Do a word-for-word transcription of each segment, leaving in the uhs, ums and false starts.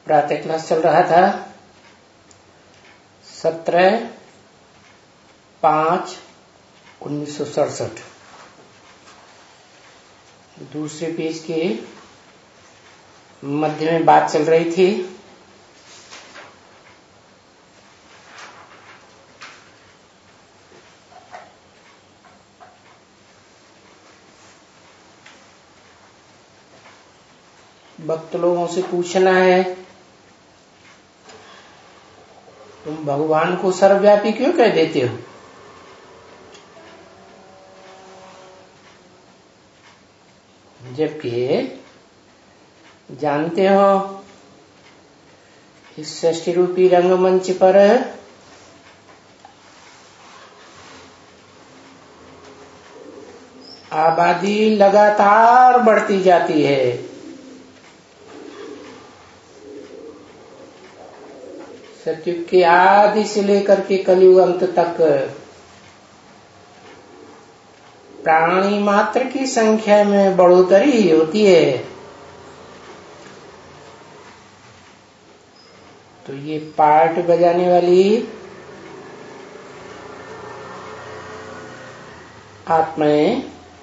प्रातः क्लास चल रहा था सत्रह पांच उन्नीस सौ सड़सठ। दूसरे पेज के मध्य में बात चल रही थी भक्त लोगों से पूछना है, तुम भगवान को सर्वव्यापी क्यों कह देते हो? जबकि जानते हो इस सृष्टि रूपी रंगमंच पर आबादी लगातार बढ़ती जाती है। सतयुग के आदि से लेकर के कलयुग अंत तक प्राणी मात्र की संख्या में बढ़ोतरी ही होती है। तो ये पार्ट बजाने वाली आत्माएं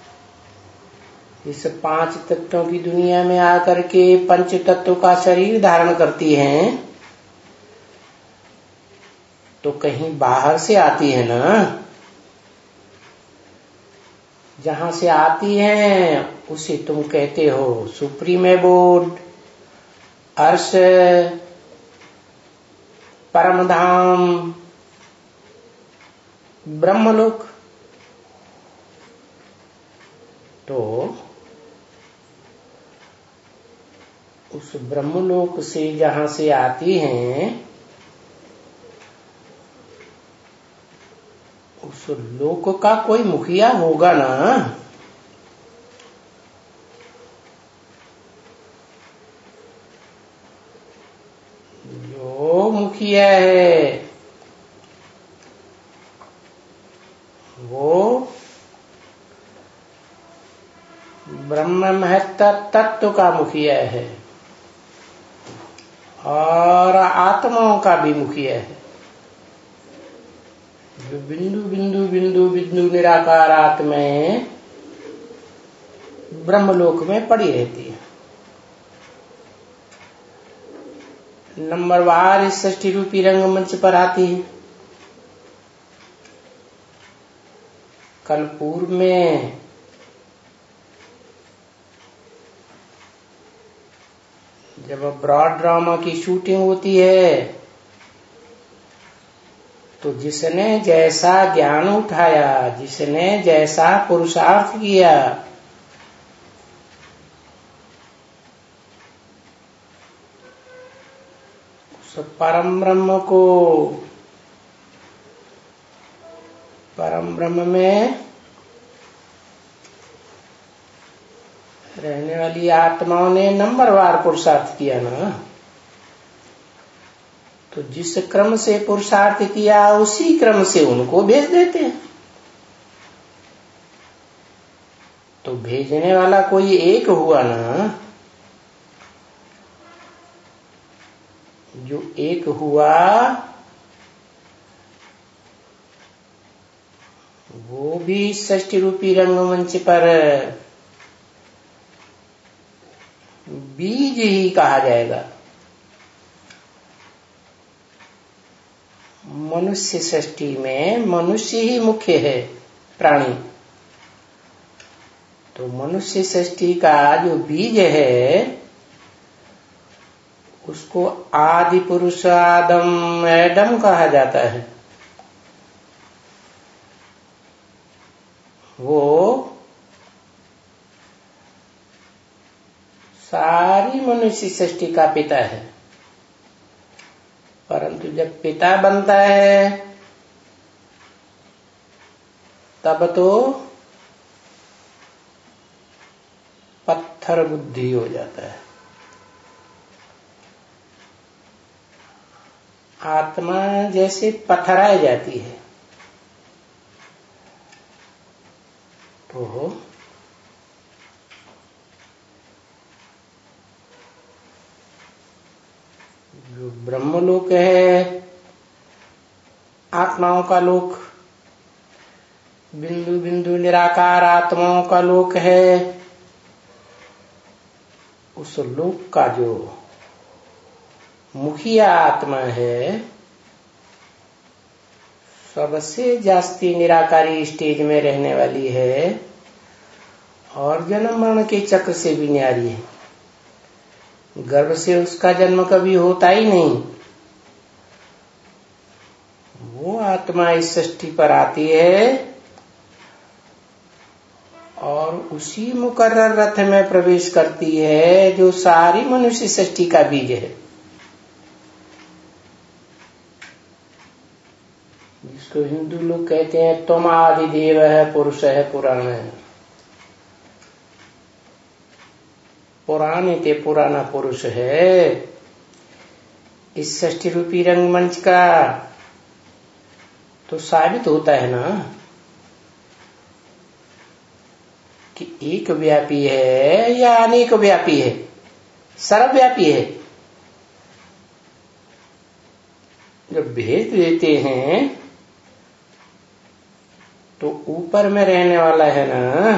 इस पांच तत्वों की दुनिया में आकर के पंच तत्व का शरीर धारण करती हैं, तो कहीं बाहर से आती है ना। जहां से आती है उसे तुम कहते हो सुप्रीम एबोर्ड, अर्श, परमधाम, ब्रह्मलोक। तो उस ब्रह्मलोक से जहां से आती हैं उस लोक का कोई मुखिया होगा ना। जो मुखिया है वो ब्रह्म महत्ता तत्व का मुखिया है और आत्माओं का भी मुखिया है, जो बिंदु बिंदु बिंदु बिंदु निराकार आत्माएं ब्रह्मलोक में पड़ी रहती है। नंबरवार इस सृष्टि रूपी रंगमंच पर आती है। कल पूर्व में जब ब्रॉड ड्रामा की शूटिंग होती है तो जिसने जैसा ज्ञान उठाया, जिसने जैसा पुरुषार्थ किया, उस परम ब्रह्म को, परम ब्रह्म में रहने वाली आत्माओं ने नंबरवार पुरुषार्थ किया ना। तो जिस क्रम से पुरुषार्थ किया उसी क्रम से उनको भेज देते हैं। तो भेजने वाला कोई एक हुआ ना। जो एक हुआ वो भी षष्ठी रूपी रंगमंच पर बीज ही कहा जाएगा। मनुष्य सृष्टि में मनुष्य ही मुख्य है प्राणी। तो मनुष्य सृष्टि का जो बीज है उसको आदि पुरुष आदम एडम कहा जाता है। वो सारी मनुष्य सृष्टि का पिता है। परंतु जब पिता बनता है तब तो पत्थर बुद्धि हो जाता है। आत्मा जैसे पथराई जाती है। तो जो ब्रह्मलोक है, आत्माओं का लोक, बिंदु बिंदु निराकार आत्माओं का लोक है, उस लोक का जो मुखिया आत्मा है, सबसे जास्ती निराकारी स्टेज में रहने वाली है और जन्म मरण के चक्र से भी न्यारी है। गर्भ से उसका जन्म कभी होता ही नहीं। वो आत्मा इस सृष्टि पर आती है और उसी मुकर्रर रथ में प्रवेश करती है जो सारी मनुष्य सृष्टि का बीज है, जिसको हिंदू लोग कहते हैं तुम आदि देव है, पुरुष है, पुराण है। पुराण ते पुराना पुरुष है। इस सृष्टि रूपी रंगमंच का तो साबित होता है ना कि एक व्यापी है या अनेक व्यापी है, सर्वव्यापी है। जब भेद देते हैं तो ऊपर में रहने वाला है ना,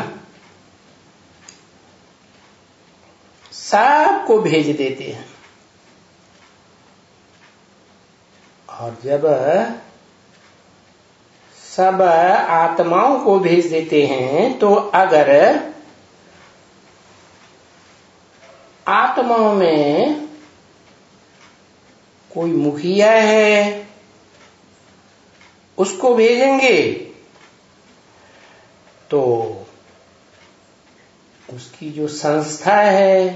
सबको भेज देते हैं। और जब सब आत्माओं को भेज देते हैं तो अगर आत्माओं में कोई मुखिया है उसको भेजेंगे तो उसकी जो संस्था है,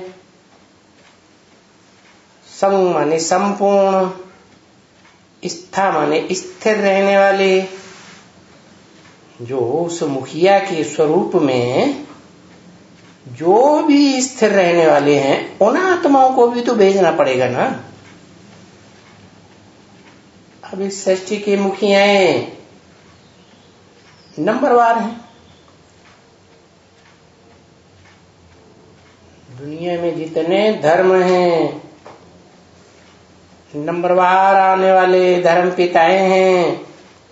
संग माने संपूर्ण, स्था माने स्थिर रहने वाले, जो उस मुखिया के स्वरूप में जो भी स्थिर रहने वाले हैं उन आत्माओं को भी तो भेजना पड़ेगा ना। अब इस सृष्टि के मुखियाएं नंबरवार हैं। दुनिया में जितने धर्म हैं, नंबरवार आने वाले धर्म पिताएं हैं,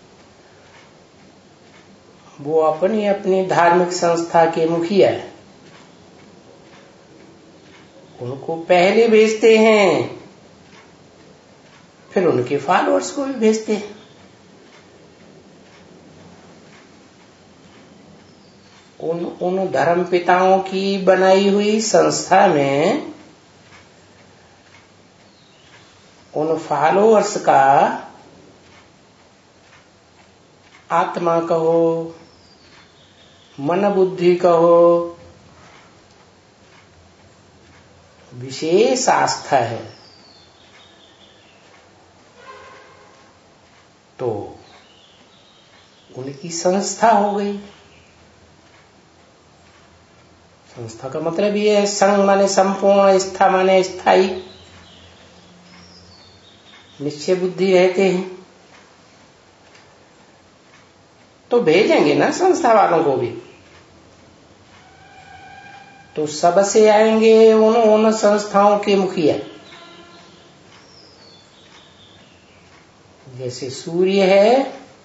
वो अपनी अपनी धार्मिक संस्था के मुखिया है। उनको पहले भेजते हैं, फिर उनके फॉलोअर्स को भी भेजते हैं। उन उन धर्म पिताओं की बनाई हुई संस्था में उन फॉलोअर्स का आत्मा कहो, मन बुद्धि कहो, विशेष आस्था है। तो उनकी संस्था हो गई। संस्था का मतलब ये है, संग माने संपूर्ण, स्था माने स्थायी, निश्चय बुद्धि रहते हैं। तो भेजेंगे ना संस्था वालों को भी, तो सबसे आएंगे उन उन संस्थाओं के मुखिया। जैसे सूर्य है,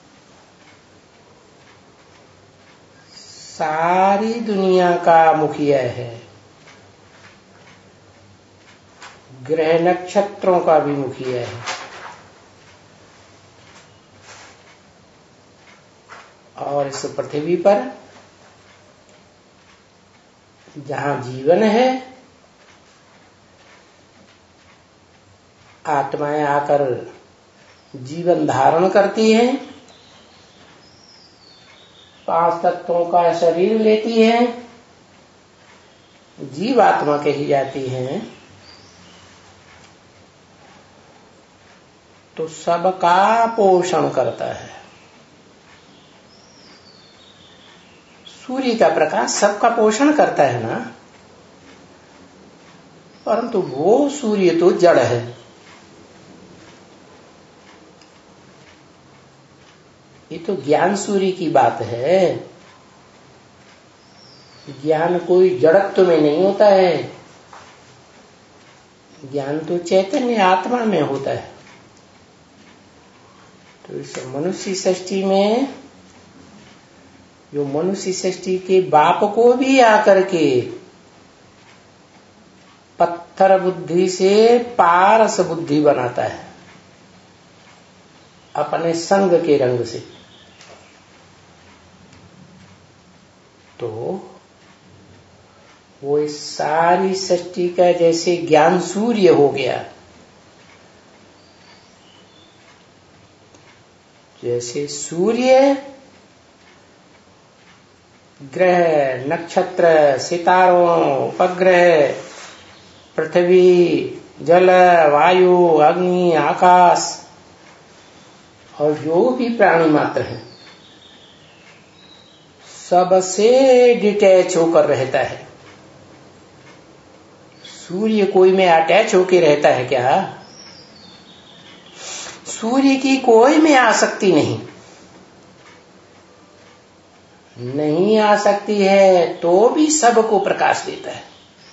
सारी दुनिया का मुखिया है, ग्रह नक्षत्रों का भी मुखिया है, और इस पृथ्वी पर जहां जीवन है, आत्माएं आकर जीवन धारण करती हैं, पांच तत्वों का शरीर लेती हैं, जीव आत्मा कही जाती हैं, तो सबका पोषण करता है। सूर्य का प्रकाश सबका पोषण करता है ना, परंतु वो सूर्य तो जड़ है। ये तो ज्ञान सूर्य की बात है। ज्ञान कोई जड़त्व में नहीं होता है, ज्ञान तो चैतन्य आत्मा में होता है। तो इस मनुष्य सृष्टि में जो मनुष्य सृष्टि के बाप को भी आकर के पत्थर बुद्धि से पारस बुद्धि बनाता है अपने संग के रंग से, तो वो इस सारी सृष्टि का जैसे ज्ञान सूर्य हो गया, जैसे सूर्य ग्रह नक्षत्र सितारों उपग्रह पृथ्वी जल वायु अग्नि आकाश और जो भी प्राणी मात्र है सबसे डिटैच होकर रहता है। सूर्य कोई में अटैच होकर रहता है क्या? सूर्य की कोई में आसक्ति नहीं नहीं आ सकती है तो भी सबको प्रकाश देता है।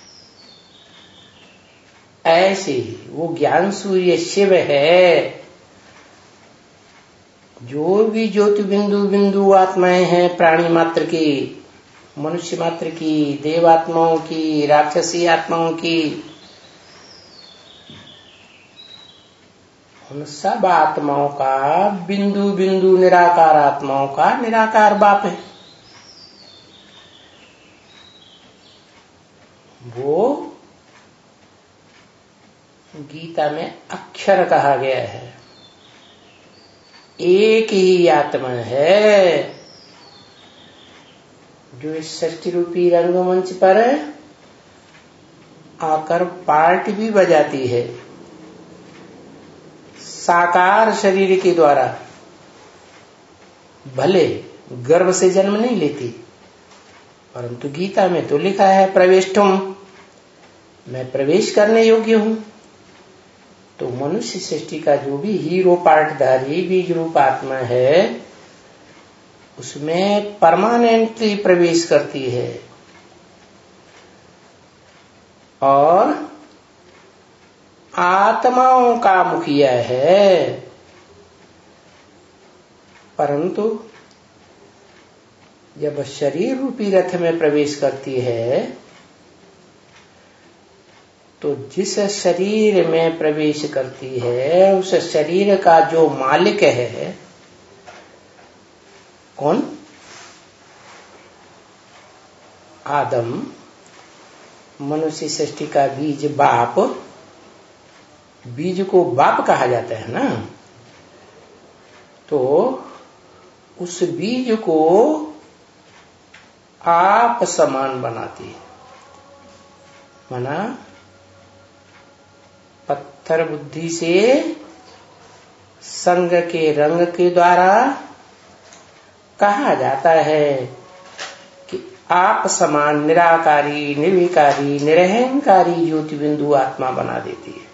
ऐसे ही वो ज्ञान सूर्य शिव है। जो भी ज्योति बिंदु बिंदु आत्माएं हैं प्राणी मात्र की, मनुष्य मात्र की, देवात्माओं की, राक्षसी आत्माओं की, उन सब आत्माओं का बिंदु बिंदु निराकार आत्माओं का निराकार बाप है। वो गीता में अक्षर कहा गया है। एक ही आत्मा है जो इस सृष्टि रूपी रंगमंच पर आकर पार्ट भी बजाती है साकार शरीर के द्वारा। भले गर्भ से जन्म नहीं लेती, परंतु गीता में तो लिखा है प्रवेष्टुम, मैं प्रवेश करने योग्य हूं। तो मनुष्य सृष्टि का जो भी हीरो पार्टधारी बीज रूप आत्मा है उसमें परमानेंटली प्रवेश करती है और आत्माओं का मुखिया है। परंतु जब शरीर रूपी रथ में प्रवेश करती है तो जिस शरीर में प्रवेश करती है उस शरीर का जो मालिक है कौन? आदम, मनुष्य सृष्टि का बीज बाप। बीज को बाप कहा जाता है ना, तो उस बीज को आप समान बनाती है। माना पत्थर बुद्धि से संग के रंग के द्वारा कहा जाता है कि आप समान निराकारी निर्विकारी निरहंकारी ज्योति बिंदु आत्मा बना देती है।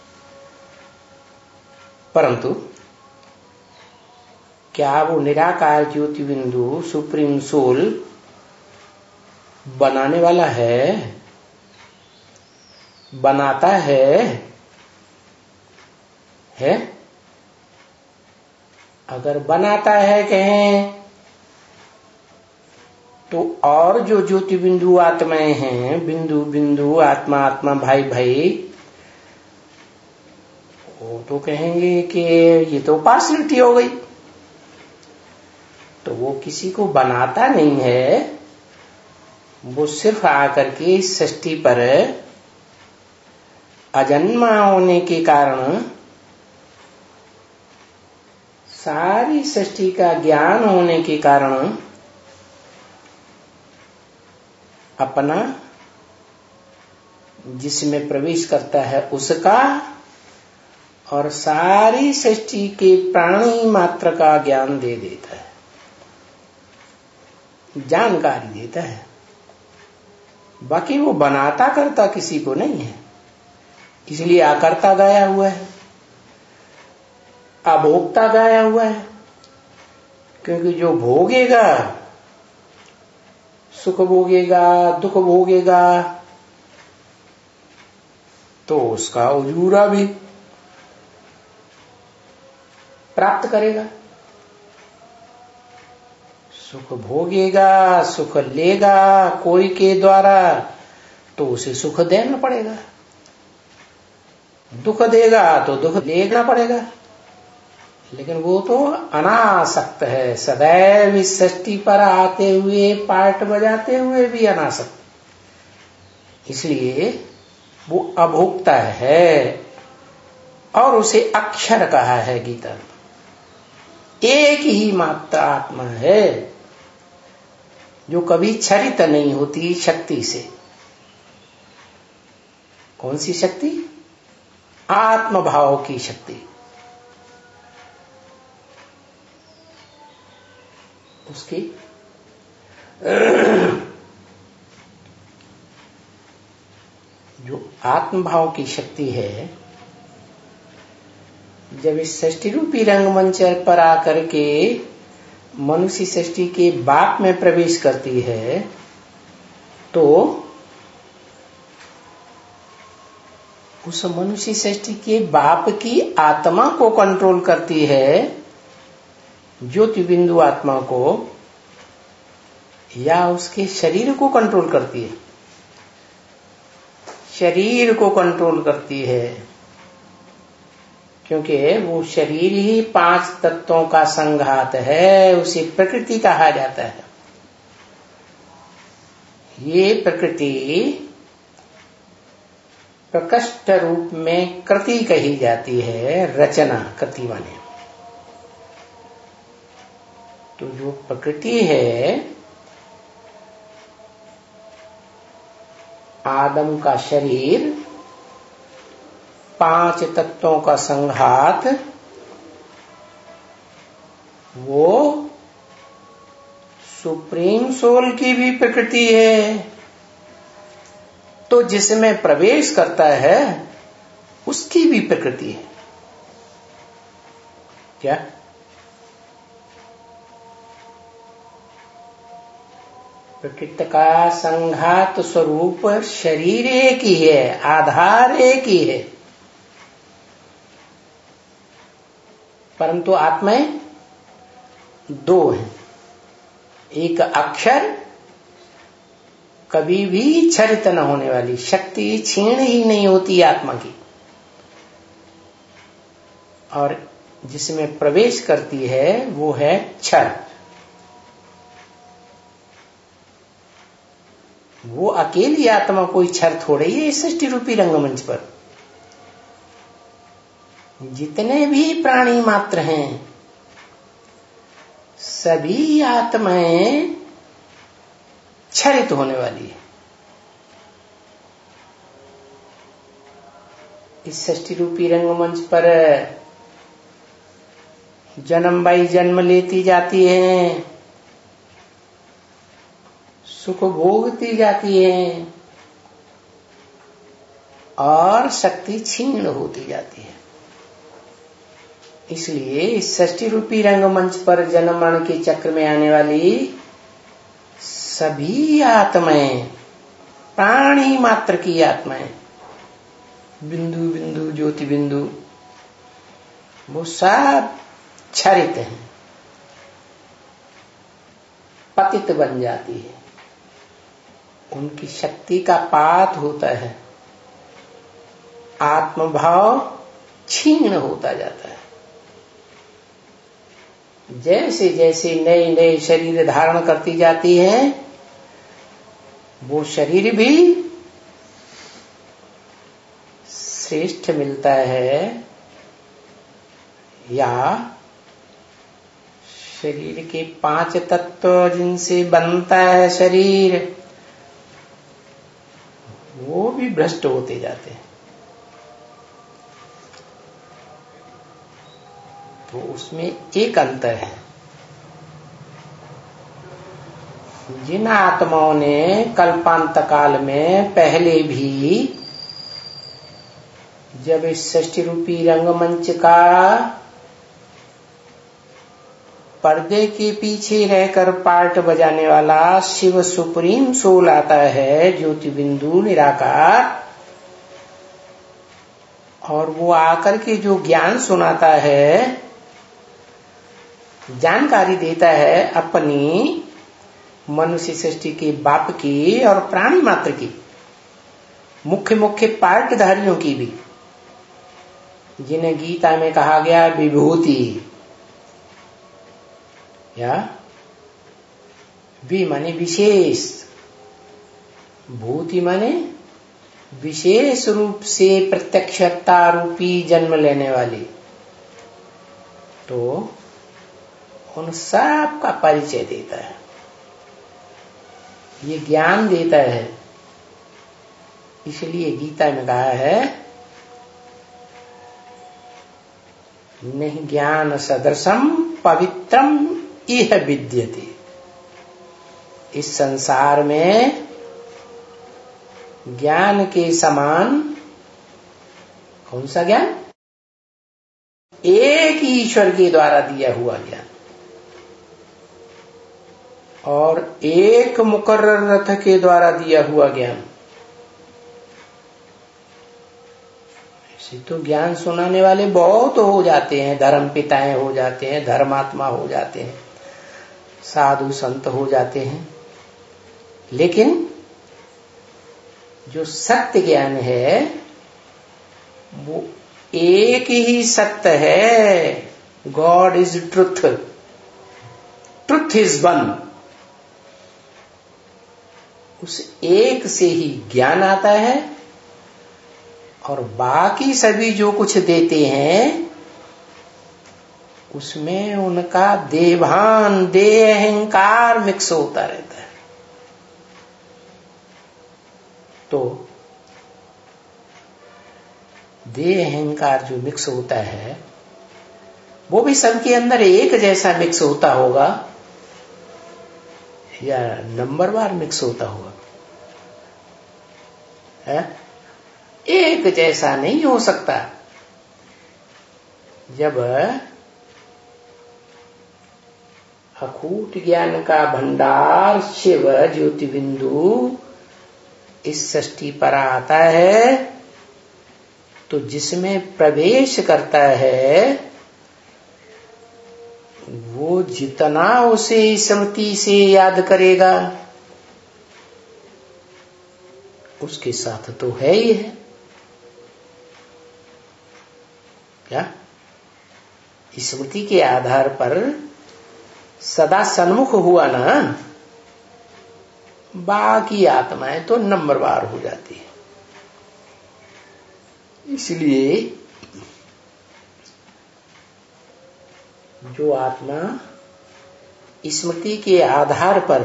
परंतु क्या वो निराकार ज्योति बिंदु सुप्रीम सोल बनाने वाला है? बनाता है? है? अगर बनाता है कहें तो और जो ज्योति बिंदु आत्माएं हैं, बिंदु बिंदु आत्मा आत्मा भाई भाई, वो तो कहेंगे कि ये तो पार्शियलिटी हो गई। तो वो किसी को बनाता नहीं है, वो सिर्फ आकर के इस सृष्टि पर अजन्मा होने के कारण, सारी सृष्टि का ज्ञान होने के कारण अपना जिसमें प्रवेश करता है उसका और सारी सृष्टि के प्राणी मात्र का ज्ञान दे देता है, जानकारी देता है। बाकी वो बनाता करता किसी को नहीं है, इसलिए आकर्ता गाया हुआ है, अभोक्ता गाया हुआ है। क्योंकि जो भोगेगा, सुख भोगेगा, दुख भोगेगा, तो उसका उजूरा भी प्राप्त करेगा, सुख भोगेगा, सुख लेगा कोई के द्वारा, तो उसे सुख देना पड़ेगा, दुख देगा तो दुख लेना पड़ेगा। लेकिन वो तो अनासक्त है, सदैव इस सृष्टि पर आते हुए पार्ट बजाते हुए भी अनासक्त, इसलिए वो अभोक्ता है। और उसे अक्षर कहा है गीता में। एक ही मात्र आत्मा है जो कभी क्षरित नहीं होती शक्ति से। कौन सी शक्ति? आत्म भाव की शक्ति। उसकी जो आत्म भाव की शक्ति है, जब इस सृष्टि रूपी रंगमंच पर आकर के मनुष्य सृष्टि के बाप में प्रवेश करती है, तो उस मनुष्य सृष्टि के बाप की आत्मा को कंट्रोल करती है, ज्योति बिंदु आत्मा को, या उसके शरीर को कंट्रोल करती है? शरीर को कंट्रोल करती है, क्योंकि वो शरीर ही पांच तत्वों का संघात है, उसे प्रकृति कहा जाता है। ये प्रकृति प्रकृष्ट रूप में कृति कही जाती है, रचना, कृति माने। तो जो प्रकृति है, आदम का शरीर, पांच तत्वों का संघात, वो सुप्रीम सोल की भी प्रकृति है। तो जिसमें प्रवेश करता है उसकी भी प्रकृति है। क्या? प्रकृति का संघात स्वरूप शरीर एक ही है, आधार एक ही है, परंतु आत्माएं दो हैं। एक अक्षर, कभी भी क्षरित न होने वाली शक्ति, क्षीण ही नहीं होती आत्मा की, और जिसमें प्रवेश करती है वो है क्षर। वो अकेली आत्मा कोई क्षर थोड़े ही है इस सृष्टि रूपी रंगमंच पर। जितने भी प्राणी मात्र हैं, सभी आत्माएं क्षरित होने वाली है। इस सृष्टि रूपी रंगमंच पर जन्म बाई जन्म लेती जाती हैं, सुख भोगती जाती हैं, और शक्ति क्षीण होती जाती है। इसलिए इस सृष्टि रूपी रंगमंच पर जन्म मरण के चक्र में आने वाली सभी आत्माएं, प्राणी मात्र की आत्माएं, बिंदु बिंदु ज्योति बिंदु, वो सब क्षरित हैं, पतित बन जाती है। उनकी शक्ति का पात होता है, आत्मभाव क्षीण होता जाता है। जैसे जैसे नए नए शरीर धारण करती जाती हैं, वो शरीर भी श्रेष्ठ मिलता है, या शरीर के पांच तत्व जिनसे बनता है शरीर, वो भी भ्रष्ट होते जाते हैं। तो उसमें एक अंतर है। जिन आत्माओं ने कल्पांत काल में पहले भी जब इस सृष्टि रूपी रंगमंच का पर्दे के पीछे रहकर पार्ट बजाने वाला शिव सुप्रीम सोल आता है, ज्योति बिंदु निराकार, और वो आकर के जो ज्ञान सुनाता है, जानकारी देता है अपनी मनुष्य सृष्टि के बाप की और प्राणी मात्र की, मुख्य मुख्य पार्टधारियों की भी, जिन्हें गीता में कहा गया विभूति, या भी माने विशेष, भूति माने विशेष रूप से प्रत्यक्षता रूपी जन्म लेने वाली, तो उन सब का परिचय देता है, ये ज्ञान देता है। इसलिए गीता में कहा है नहीं ज्ञान सदृशम पवित्रम इह विद्यते। इस संसार में ज्ञान के समान, कौन सा ज्ञान? एक ही ईश्वर के द्वारा दिया हुआ ज्ञान और एक मुकर्रर रथ के द्वारा दिया हुआ ज्ञान। ऐसे तो ज्ञान सुनाने वाले बहुत हो जाते हैं, धर्म पिताएं हो जाते हैं, धर्मात्मा हो जाते हैं, साधु संत हो जाते हैं, लेकिन जो सत्य ज्ञान है वो एक ही सत्य है। God is truth, truth is one. उस एक से ही ज्ञान आता है और बाकी सभी जो कुछ देते हैं उसमें उनका देभान, देह अहंकार मिक्स होता रहता है। तो देह अहंकार जो मिक्स होता है वो भी सबके अंदर एक जैसा मिक्स होता होगा या नंबरवार मिक्स होता होगा? है? एक जैसा नहीं हो सकता। जब अकूट ज्ञान का भंडार शिव ज्योति बिंदु इस सृष्टि पर आता है तो जिसमें प्रवेश करता है वो जितना उसे स्मृति से याद करेगा उसके साथ तो है ही है। क्या स्मृति के आधार पर सदा सन्मुख हुआ ना, बाकी आत्माएं तो नंबरवार हो जाती है। इसलिए जो आत्मा स्मृति के आधार पर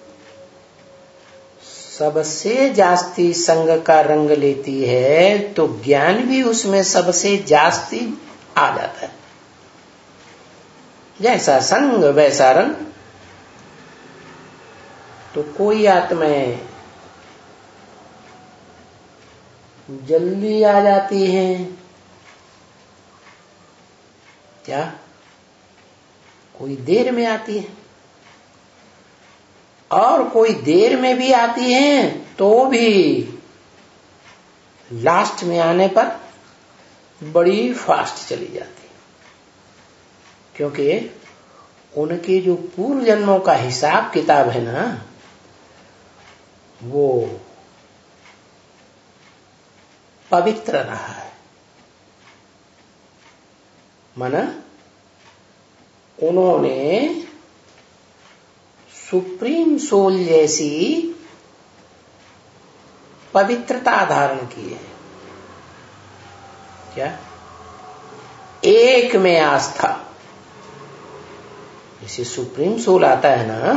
सबसे जास्ती संग का रंग लेती है तो ज्ञान भी उसमें सबसे जास्ती आ जाता है। जैसा संग वैसा रंग। तो कोई आत्माएं जल्दी आ जाती हैं, क्या कोई देर में आती है, और कोई देर में भी आती हैं तो भी लास्ट में आने पर बड़ी फास्ट चली जाती है, क्योंकि उनके जो पूर्व जन्मों का हिसाब किताब है ना वो पवित्र रहा है। माना उन्होंने सुप्रीम सोल जैसी पवित्रता धारण की है। क्या? एक में आस्था। जैसे सुप्रीम सोल आता है ना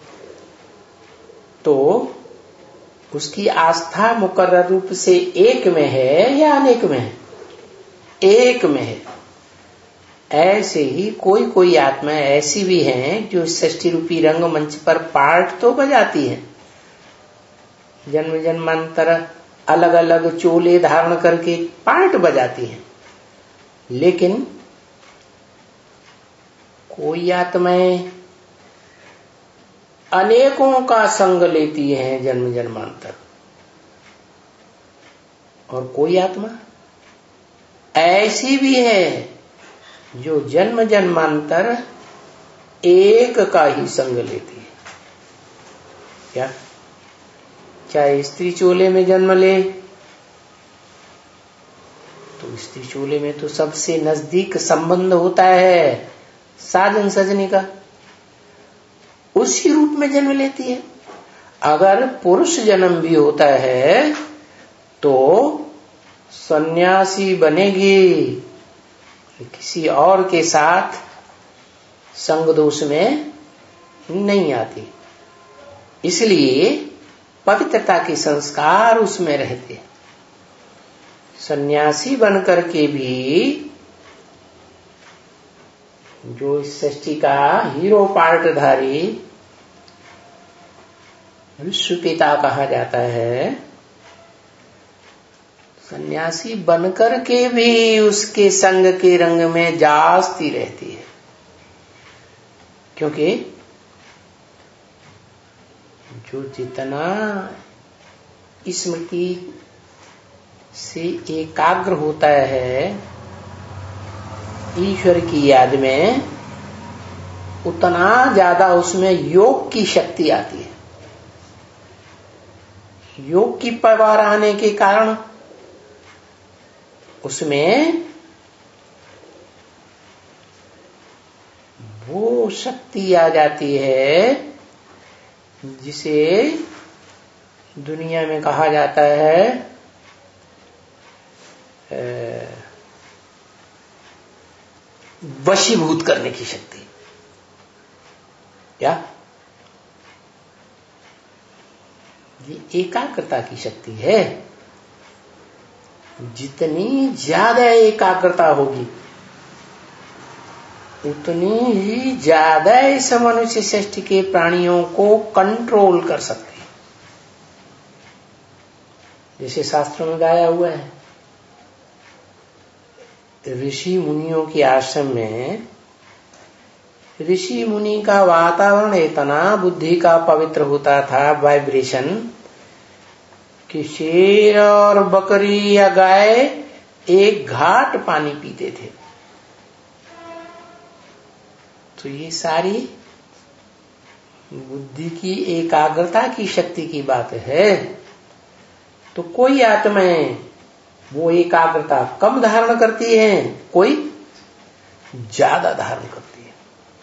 तो उसकी आस्था मुकर्रर रूप से एक में है या अनेक में है? एक में है। ऐसे ही कोई कोई आत्मा ऐसी भी हैं जो सृष्टि रूपी रंगमंच पर पार्ट तो बजाती हैं, जन्म जन्मांतर अलग अलग चोले धारण करके पार्ट बजाती हैं, लेकिन कोई आत्माएं अनेकों का संग लेती हैं जन्म जन्मांतर, और कोई आत्मा ऐसी भी है जो जन्म जन्मांतर एक का ही संग लेती है। क्या? चाहे स्त्री चोले में जन्म ले, तो स्त्री चोले में तो सबसे नजदीक संबंध होता है साजन सजनी का, उसी रूप में जन्म लेती है। अगर पुरुष जन्म भी होता है तो सन्यासी बनेगी, किसी और के साथ संग दोष में नहीं आती, इसलिए पवित्रता के संस्कार उसमें रहते हैं। सन्यासी बनकर के भी जो इस सृष्टि का हीरो पार्टधारी विश्व पिता कहा जाता है, सन्यासी बनकर के भी उसके संग के रंग में जास्ती रहती है, क्योंकि जो जितना स्मृति से एकाग्र होता है ईश्वर की याद में, उतना ज्यादा उसमें योग की शक्ति आती है। योग की पावर आने के कारण उसमें वो शक्ति आ जाती है जिसे दुनिया में कहा जाता है वशीभूत करने की शक्ति। क्या? ये एकाग्रता की शक्ति है। जितनी ज्यादा एकाग्रता होगी उतनी ही ज्यादा इस मनुष्य सृष्टि के प्राणियों को कंट्रोल कर सकते हैं। जैसे शास्त्रों में गाया हुआ है, ऋषि मुनियों के आश्रम में ऋषि मुनि का वातावरण इतना बुद्धि का पवित्र होता था, वाइब्रेशन, कि शेर और बकरी या गाय एक घाट पानी पीते थे। तो ये सारी बुद्धि की एकाग्रता की शक्ति की बात है। तो कोई आत्माएं वो एकाग्रता कम धारण करती है, कोई ज्यादा धारण करती है।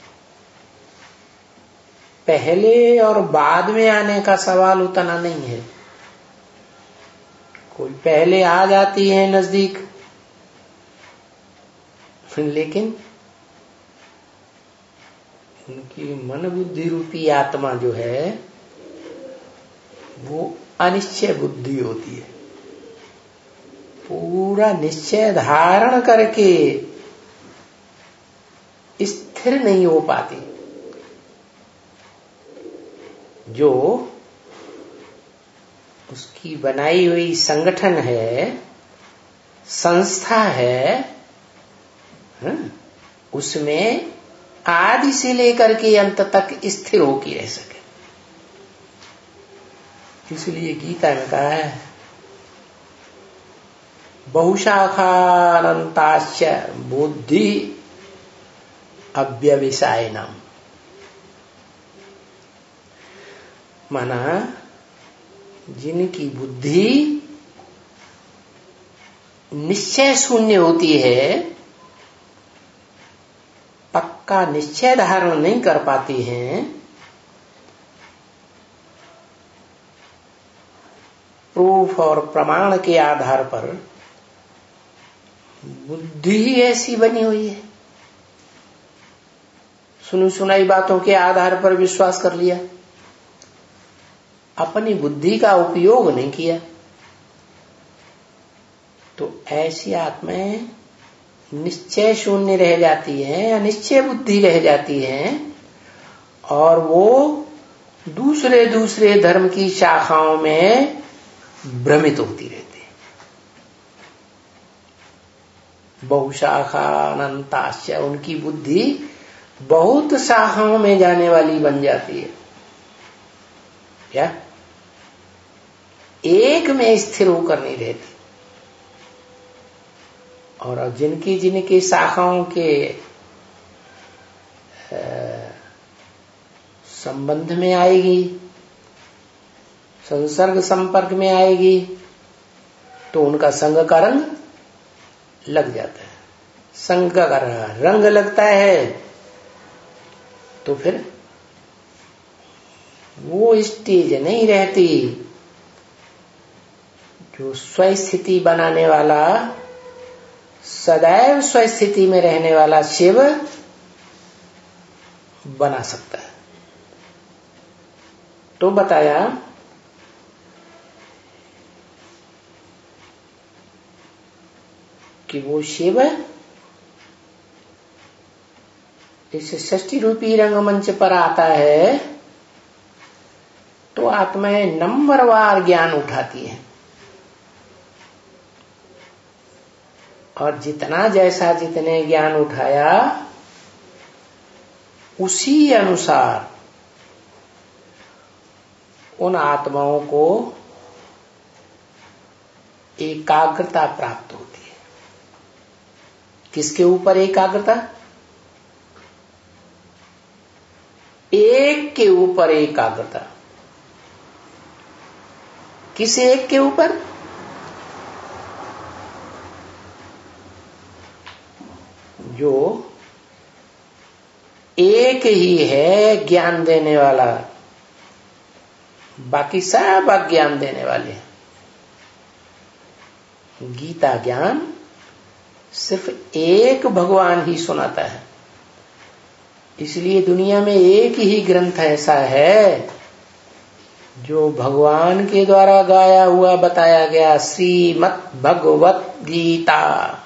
पहले और बाद में आने का सवाल उतना नहीं है। कोई पहले आ जाती है नजदीक, लेकिन उनकी मन बुद्धि रूपी आत्मा जो है वो अनिश्चय बुद्धि होती है। पूरा निश्चय धारण करके स्थिर नहीं हो पाती। जो उसकी बनाई हुई संगठन है, संस्था है, उसमें आदि से लेकर के अंत तक स्थिर होकर रह सके। इसलिए गीता में कहा है बहुशाखानंताश्च बुद्धि अव्यवसायिनम्। माना जिनकी बुद्धि निश्चय शून्य होती है, पक्का निश्चय धारण नहीं कर पाती हैं, प्रूफ और प्रमाण के आधार पर बुद्धि ही ऐसी बनी हुई है, सुनी सुनाई बातों के आधार पर विश्वास कर लिया, अपनी बुद्धि का उपयोग नहीं किया, तो ऐसी आत्माएं निश्चय शून्य रह जाती हैं, अनिश्चय बुद्धि रह जाती हैं, और वो दूसरे दूसरे धर्म की शाखाओं में भ्रमित होती रहती है। बहुशाखानंताश्च, उनकी बुद्धि बहुत शाखाओं में जाने वाली बन जाती है। क्या? एक में स्थिर होकर नहीं रहती। और जिनकी जिनकी शाखाओं के संबंध में आएगी, संसर्ग संपर्क में आएगी, तो उनका संग का रंग लग जाता है। संग का रंग लगता है तो फिर वो स्टेज नहीं रहती जो स्वस्थिति बनाने वाला, सदैव स्वस्थिति में रहने वाला शिव बना सकता है। तो बताया कि वो शिव इस षष्ठी रूपी रंगमंच पर आता है तो आत्माएं नंबरवार ज्ञान उठाती है, और जितना जैसा जितने ज्ञान उठाया उसी अनुसार उन आत्माओं को एकाग्रता प्राप्त होती है। किसके ऊपर एकाग्रता? एक के ऊपर एकाग्रता। किस एक के ऊपर? जो एक ही है ज्ञान देने वाला, बाकी सब अज्ञान देने वाले हैं। गीता ज्ञान सिर्फ एक भगवान ही सुनाता है, इसलिए दुनिया में एक ही ग्रंथ ऐसा है जो भगवान के द्वारा गाया हुआ बताया गया श्रीमद् भगवत गीता,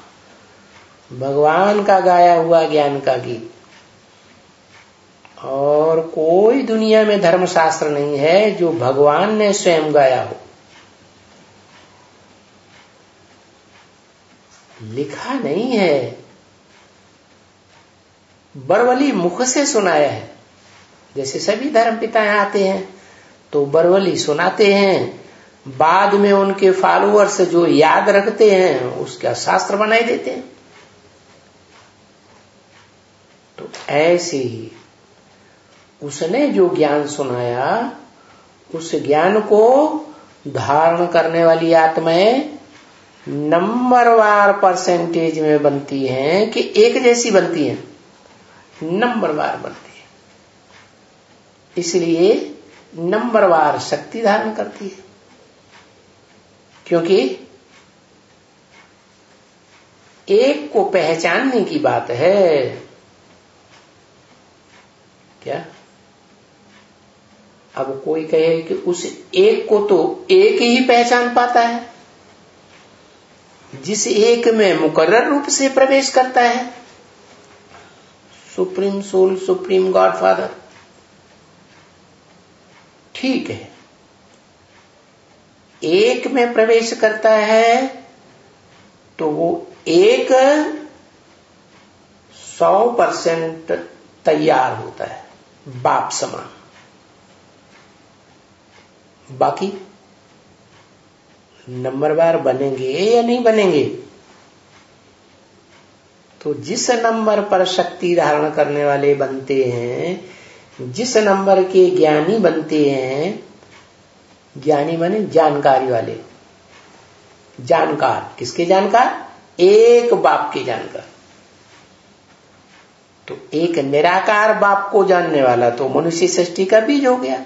भगवान का गाया हुआ ज्ञान का गीत। और कोई दुनिया में धर्मशास्त्र नहीं है जो भगवान ने स्वयं गाया हो। लिखा नहीं है, बरवली मुख से सुनाया है। जैसे सभी धर्म पिताएं आते हैं तो बरवली सुनाते हैं, बाद में उनके फॉलोअर्स जो याद रखते हैं उसका शास्त्र बनाए देते हैं। तो ऐसे ही उसने जो ज्ञान सुनाया उस ज्ञान को धारण करने वाली आत्माएं नंबरवार परसेंटेज में बनती हैं कि एक जैसी बनती हैं, नंबरवार बनती है। इसलिए नंबरवार शक्ति धारण करती है, क्योंकि एक को पहचानने की बात है। क्या अब कोई कहे कि उस एक को तो एक ही पहचान पाता है, जिस एक में मुकर्रर रूप से प्रवेश करता है, supreme soul, supreme God father. ठीक है, एक में प्रवेश करता है तो वो एक सौ परसेंट तैयार होता है, बाप समान। बाकी नंबरवार बनेंगे या नहीं बनेंगे, तो जिस नंबर पर शक्ति धारण करने वाले बनते हैं, जिस नंबर के ज्ञानी बनते हैं, ज्ञानी माने जानकारी वाले, जानकार। किसके जानकार? एक बाप के जानकार। तो एक निराकार बाप को जानने वाला तो मनुष्य सृष्टि का बीज हो गया।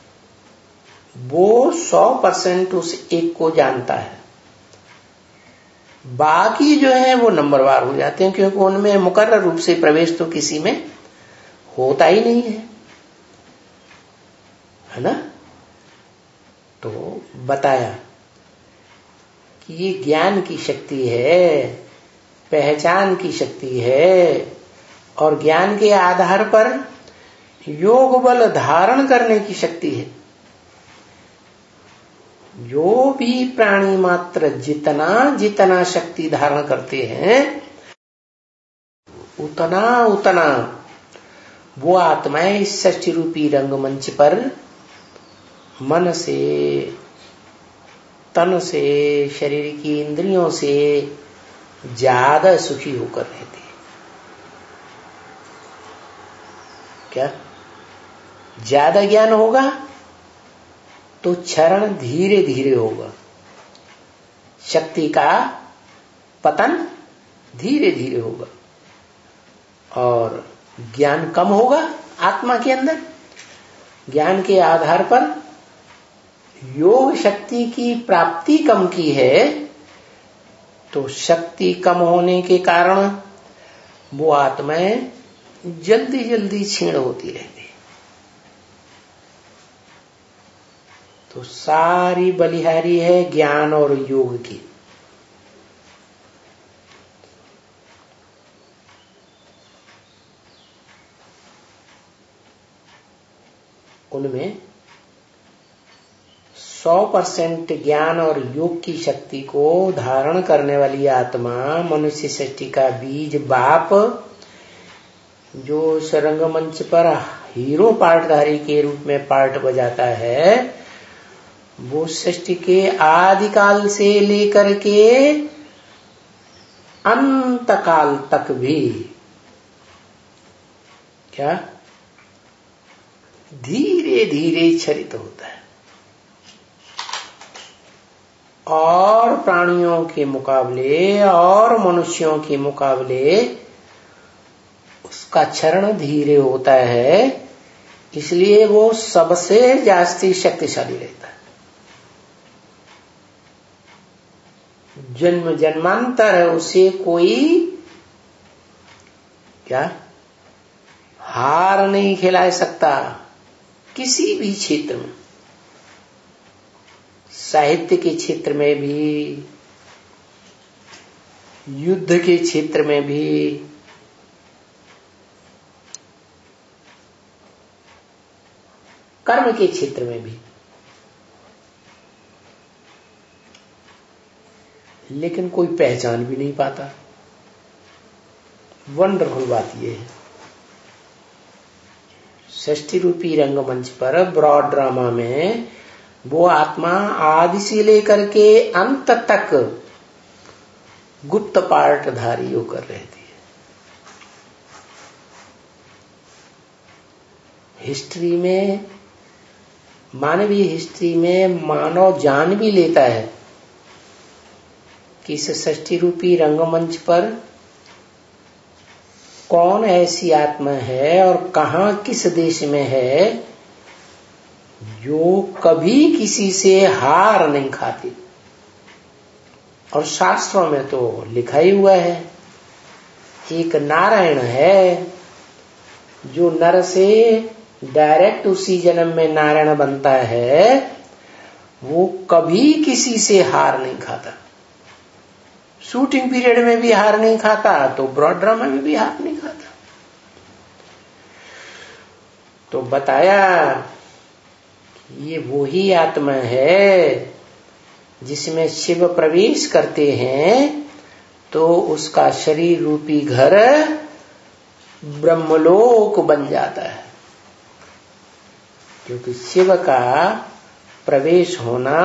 वो सौ परसेंट उस एक को जानता है। बाकी जो है वो नंबरवार हो जाते हैं, क्योंकि उनमें मुकर्रर रूप से प्रवेश तो किसी में होता ही नहीं है, है ना। तो बताया कि ये ज्ञान की शक्ति है, पहचान की शक्ति है, और ज्ञान के आधार पर योग बल धारण करने की शक्ति है। जो भी प्राणी मात्र जितना जितना शक्ति धारण करते हैं, उतना उतना वो आत्माएं इस षष्ठी रूपी रंगमंच पर मन से, तन से, शरीर की इंद्रियों से ज्यादा सुखी होकर रहते हैं। क्या? ज्यादा ज्ञान होगा तो क्षरण धीरे धीरे होगा, शक्ति का पतन धीरे धीरे होगा। और ज्ञान कम होगा आत्मा के अंदर, ज्ञान के आधार पर योग शक्ति की प्राप्ति कम की है, तो शक्ति कम होने के कारण वो आत्माएं जल्दी जल्दी क्षीण होती रहती है। तो सारी बलिहारी है ज्ञान और योग की। उनमें सौ परसेंट ज्ञान और योग की शक्ति को धारण करने वाली आत्मा, मनुष्य सृष्टि का बीज बाप, जो रंगमंच पर हीरो पार्टधारी के रूप में पार्ट बजाता है, वो सृष्टि के आदिकाल से लेकर के अंत काल तक भी क्या धीरे धीरे क्षरित होता है। और प्राणियों के मुकाबले और मनुष्यों के मुकाबले उसका क्षरण धीरे होता है, इसलिए वो सबसे जास्ती शक्तिशाली रहता है। जन्म जन्मांतर उसे कोई क्या हार नहीं खिला सकता। किसी भी क्षेत्र में, साहित्य के क्षेत्र में भी, युद्ध के क्षेत्र में भी, कर्म के क्षेत्र में भी। लेकिन कोई पहचान भी नहीं पाता। वंडरफुल बात यह है, षष्ठी रूपी रंगमंच पर ब्रॉड ड्रामा में वो आत्मा आदि से लेकर के अंत तक गुप्त पार्टधारी होकर रहती है। हिस्ट्री में, मानवीय हिस्ट्री में मानव जान भी लेता है कि इस षष्ठी रूपी रंगमंच पर कौन ऐसी आत्मा है और कहां किस देश में है जो कभी किसी से हार नहीं खाती। और शास्त्रों में तो लिखा ही हुआ है, एक नारायण है जो नर से डायरेक्ट उसी जन्म में नारायण बनता है, वो कभी किसी से हार नहीं खाता। शूटिंग पीरियड में भी हार नहीं खाता, तो ब्रॉड ड्रामा में भी हार नहीं खाता। तो बताया ये वही आत्मा है जिसमें शिव प्रवेश करते हैं तो उसका शरीर रूपी घर ब्रह्मलोक बन जाता है। क्योंकि शिव का प्रवेश होना,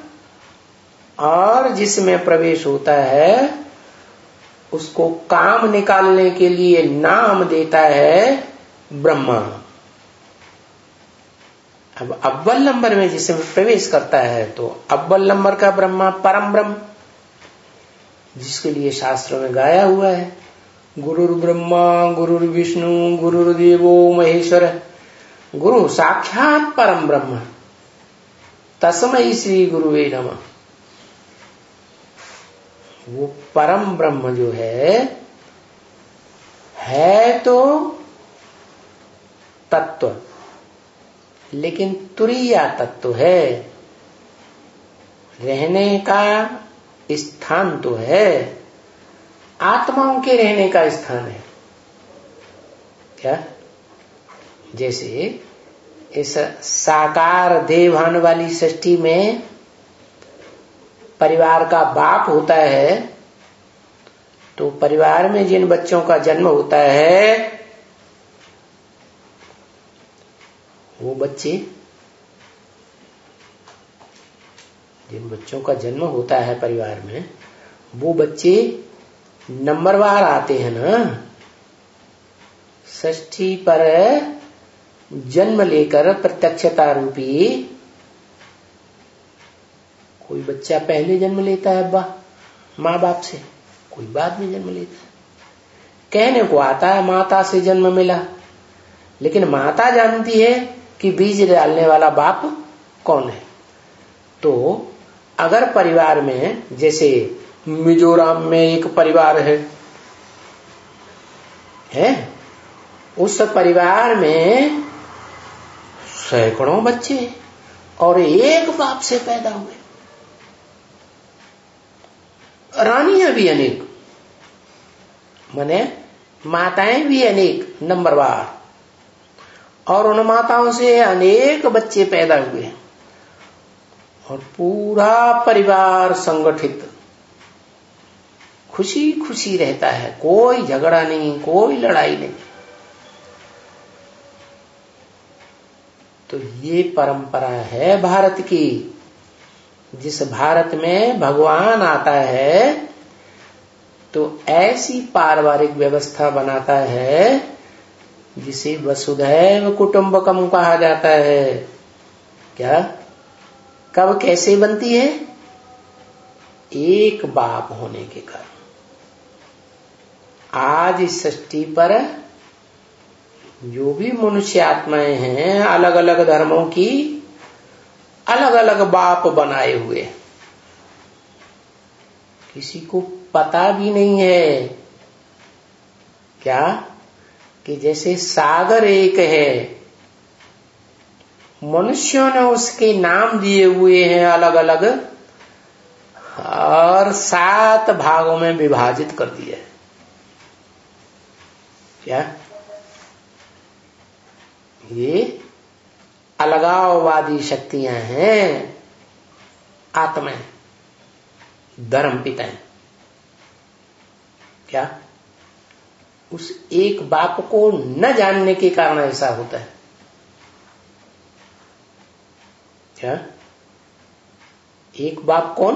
और जिसमें प्रवेश होता है उसको काम निकालने के लिए नाम देता है ब्रह्मा। अब अव्वल नंबर में जिसमें प्रवेश करता है तो अव्वल नंबर का ब्रह्मा परम ब्रह्म, जिसके लिए शास्त्रों में गाया हुआ है, गुरुर् ब्रह्मा गुरुर् विष्णु गुरुर्देवो महेश्वर, गुरु साक्षात परम ब्रह्म, तस्मै श्री गुरुवे नमः। वो परम ब्रह्म जो है है तो तत्व, लेकिन तुरीया तत्व है, रहने का स्थान तो है, आत्माओं के रहने का स्थान है। क्या? जैसे इस साकार देवभान वाली सृष्टि में परिवार का बाप होता है, तो परिवार में जिन बच्चों का जन्म होता है वो बच्चे, जिन बच्चों का जन्म होता है परिवार में, वो बच्चे नंबरवार आते हैं ना, षष्ठी पर जन्म लेकर प्रत्यक्षता रूपी कोई बच्चा पहले जन्म लेता है अब्बा माँ बाप से, कोई बाद में जन्म लेता है। कहने को आता है माता से जन्म मिला, लेकिन माता जानती है कि बीज डालने वाला बाप कौन है। तो अगर परिवार में, जैसे मिजोरम में एक परिवार है, है उस परिवार में सैकड़ों बच्चे और एक बाप से पैदा हुए, रानियां भी अनेक, माने माताएं भी अनेक नंबरवार, और उन माताओं से अनेक बच्चे पैदा हुए और पूरा परिवार संगठित खुशी खुशी रहता है, कोई झगड़ा नहीं, कोई लड़ाई नहीं। तो ये परंपरा है भारत की। जिस भारत में भगवान आता है तो ऐसी पारिवारिक व्यवस्था बनाता है जिसे वसुधैव कुटुंबकम कहा जाता है। क्या, कब, कैसे बनती है? एक बाप होने के कारण। आज इस सृष्टि पर जो भी मनुष्य आत्माएं हैं, अलग अलग धर्मों की अलग अलग बाप बनाए हुए, किसी को पता भी नहीं है क्या कि जैसे सागर एक है, मनुष्यों ने उसके नाम दिए हुए हैं अलग अलग, और सात भागों में विभाजित कर दिया है। क्या ये अलगाववादी शक्तियां हैं, आत्माएं, धर्म पिताएं। क्या उस एक बाप को न जानने के कारण ऐसा होता है? क्या एक बाप कौन?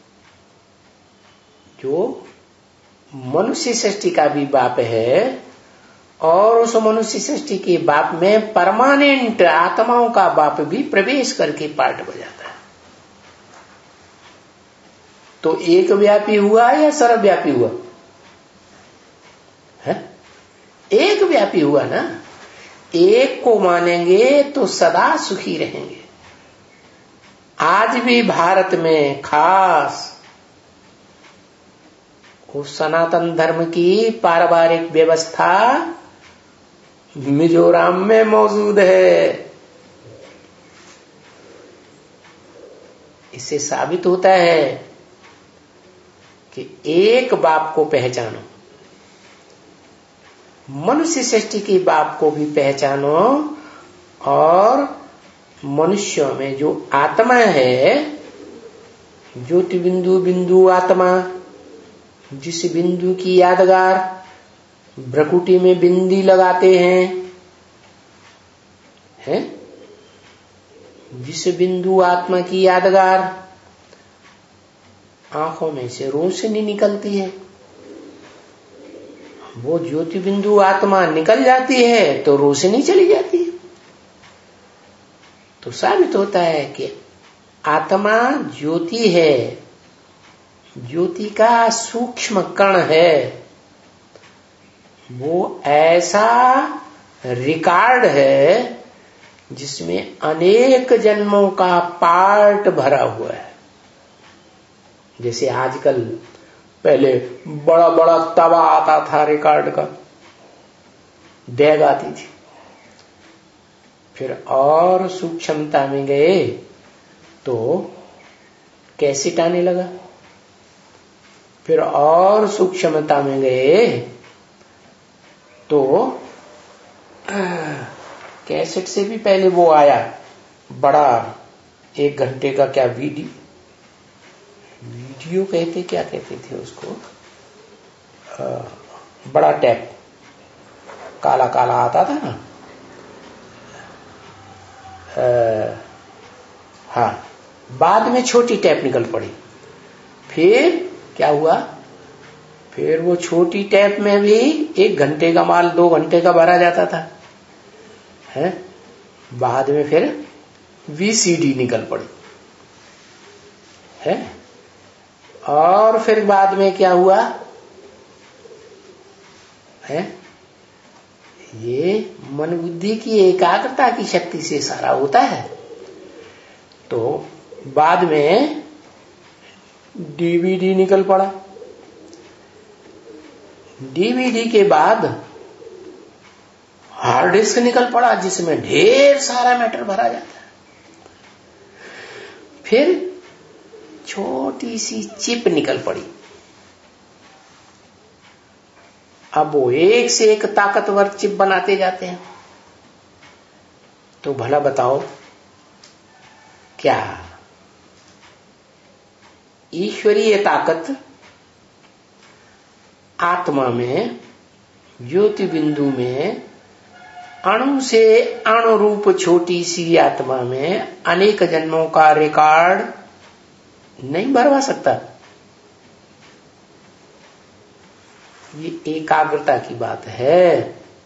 जो मनुष्य सृष्टि का भी बाप है, और उस मनुष्य सृष्टि के बाप में परमानेंट आत्माओं का बाप भी प्रवेश करके पार्ट बजाता है। तो एक व्यापी हुआ या सर्वव्यापी हुआ? है एक व्यापी हुआ ना। एक को मानेंगे तो सदा सुखी रहेंगे। आज भी भारत में खास उस सनातन धर्म की पारिवारिक व्यवस्था मिजोरम में मौजूद है। इससे साबित होता है कि एक बाप को पहचानो, मनुष्य सृष्टि के बाप को भी पहचानो, और मनुष्यों में जो आत्मा है, ज्योति बिंदु बिंदु आत्मा, जिस बिंदु की यादगार भ्रकुटी में बिंदी लगाते हैं, हैं? जिस बिंदु आत्मा की यादगार आंखों में से रोशनी निकलती है, वो ज्योति बिंदु आत्मा निकल जाती है तो रोशनी चली जाती है। तो साबित होता है कि आत्मा ज्योति है, ज्योति का सूक्ष्म कण है। वो ऐसा रिकॉर्ड है जिसमें अनेक जन्मों का पार्ट भरा हुआ है। जैसे आजकल, पहले बड़ा बड़ा तवा आता था रिकॉर्ड का, डेग आती थी, फिर और सूक्ष्मता में गए तो कैसेट आने लगा, फिर और सूक्ष्मता में गए तो कैसेट से भी पहले वो आया बड़ा एक घंटे का, क्या वीडियो वीडियो कहते, क्या कहते थे उसको, आ, बड़ा टैप काला काला आता था ना। आ, हाँ, बाद में छोटी टैप निकल पड़ी। फिर क्या हुआ, फिर वो छोटी टैप में भी एक घंटे का माल दो घंटे का भरा जाता था, है? बाद में फिर वीसीडी निकल पड़ी, है? और फिर बाद में क्या हुआ, है? ये मन बुद्धि की एकाग्रता की शक्ति से सारा होता है। तो बाद में डीवीडी निकल पड़ा, डीवीडी के बाद हार्ड डिस्क निकल पड़ा जिसमें ढेर सारा मैटर भरा जाता है। फिर छोटी सी चिप निकल पड़ी। अब वो एक से एक ताकतवर चिप बनाते जाते हैं। तो भला बताओ, क्या ईश्वरीय ताकत आत्मा में, ज्योति बिंदु में, अणु से अणु रूप छोटी सी आत्मा में अनेक जन्मों का रिकॉर्ड नहीं भरवा सकता? ये एकाग्रता की बात है।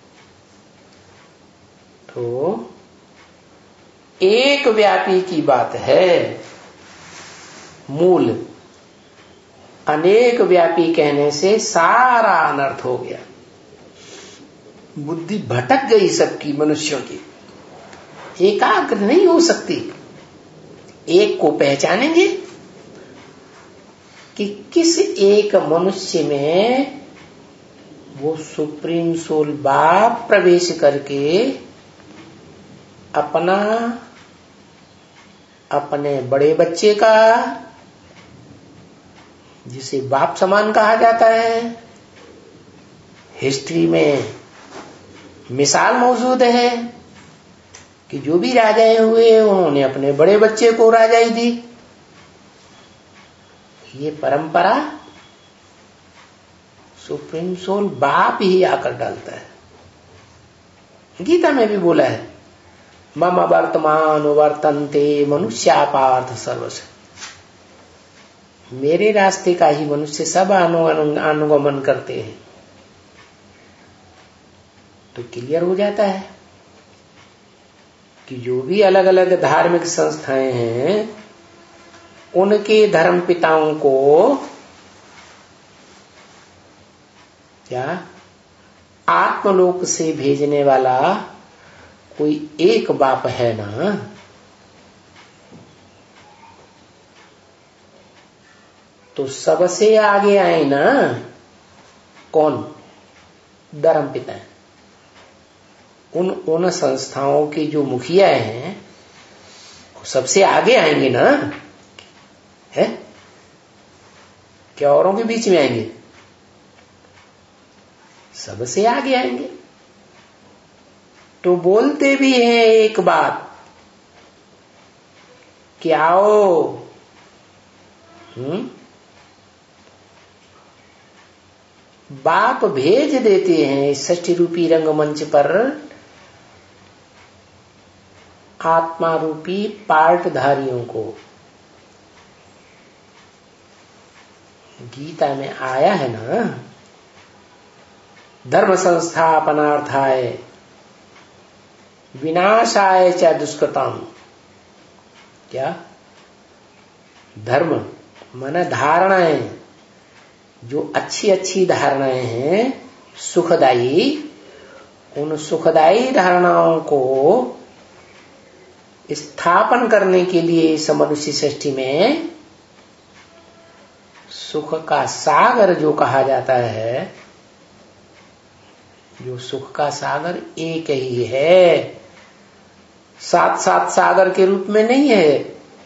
तो एक व्यापी की बात है। मूल अनेक व्यापी कहने से सारा अनर्थ हो गया, बुद्धि भटक गई सबकी, मनुष्यों की एकाग्र नहीं हो सकती। एक को पहचानेंगे कि किस एक मनुष्य में वो सुप्रीम सोल बाप प्रवेश करके अपना, अपने बड़े बच्चे का, जिसे बाप समान कहा जाता है, हिस्ट्री में मिसाल मौजूद है कि जो भी राजाएं हुए उन्होंने अपने बड़े बच्चे को राजाई दी। ये परंपरा सुप्रीम सोल बाप ही आकर डालता है। गीता में भी बोला है, मम वर्तमान वर्तन्ते मनुष्या पार्थ सर्वश। मेरे रास्ते का ही मनुष्य सब अनुगमन करते हैं। तो क्लियर हो जाता है कि जो भी अलग अलग धार्मिक संस्थाएं हैं, उनके धर्म पिताओं को क्या आत्मलोक से भेजने वाला कोई एक बाप है ना। तो सबसे आगे आए ना कौन? धर्म पिता है। उन उन संस्थाओं के जो मुखिया हैं सबसे आगे आएंगे ना, है? क्या औरों के बीच में आएंगे? सबसे आगे आएंगे। तो बोलते भी हैं एक बात कि आओ, हम्म बाप भेज देते हैं षष्ठी रूपी रंगमंच पर आत्मा रूपी पार्टधारियों को। गीता में आया है ना, धर्म संस्थापनार्थाय विनाशाय च दुष्कृतम्। क्या? धर्म माने धारणाएं, जो अच्छी अच्छी धारणाएं हैं सुखदायी, उन सुखदायी धारणाओं को स्थापन करने के लिए इस मनुष्य सृष्टि में सुख का सागर जो कहा जाता है, जो सुख का सागर एक ही है, सात सात सागर के रूप में नहीं है।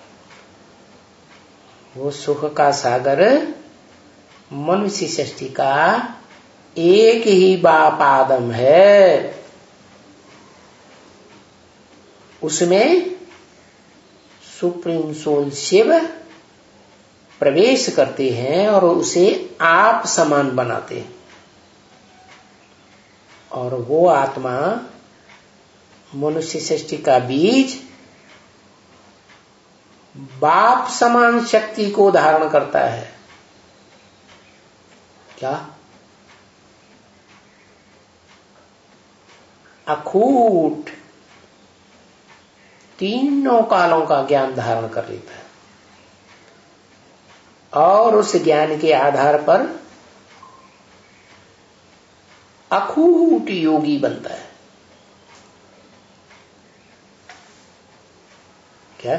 वो सुख का सागर मनुष्य सृष्टि का एक ही बाप आदम है। उसमें सुप्रीम सोल शिव प्रवेश करते हैं और उसे आप समान बनाते हैं। और वो आत्मा मनुष्य सृष्टि का बीज बाप समान शक्ति को धारण करता है। क्या? अखूट तीनों कालों का ज्ञान धारण कर लेता है और उस ज्ञान के आधार पर अखूट योगी बनता है। क्या?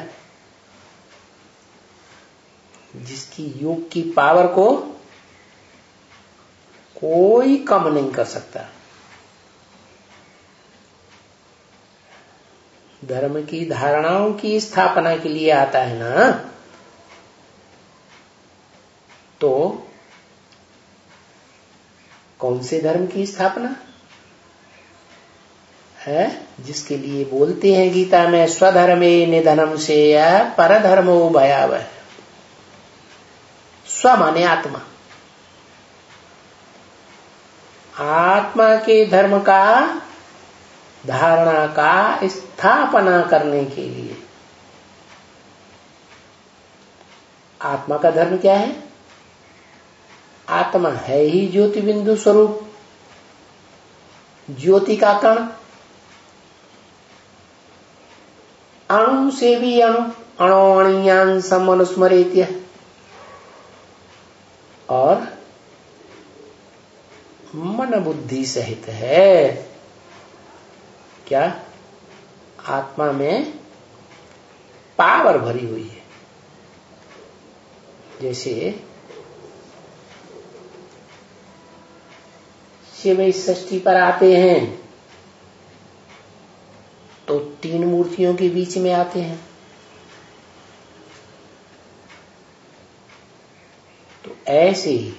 जिसकी योग की पावर को कोई कम नहीं कर सकता। धर्म की धारणाओं की स्थापना के लिए आता है ना, तो कौन से धर्म की स्थापना है? जिसके लिए बोलते हैं गीता में, स्वधर्मे निधनम से परधर्मो भयावह। स्व माने आत्मा, आत्मा के धर्म का धारणा का स्थापना करने के लिए। आत्मा का धर्म क्या है? आत्मा है ही ज्योति बिंदु स्वरूप, ज्योति का कण, अणु से भी अणु, अणोअणीयान समनुस्मरेत्य, और मन बुद्धि सहित है। क्या? आत्मा में पावर भरी हुई है। जैसे शिव इस सृष्टि पर आते हैं तो तीन मूर्तियों के बीच में आते हैं। तो ऐसे ही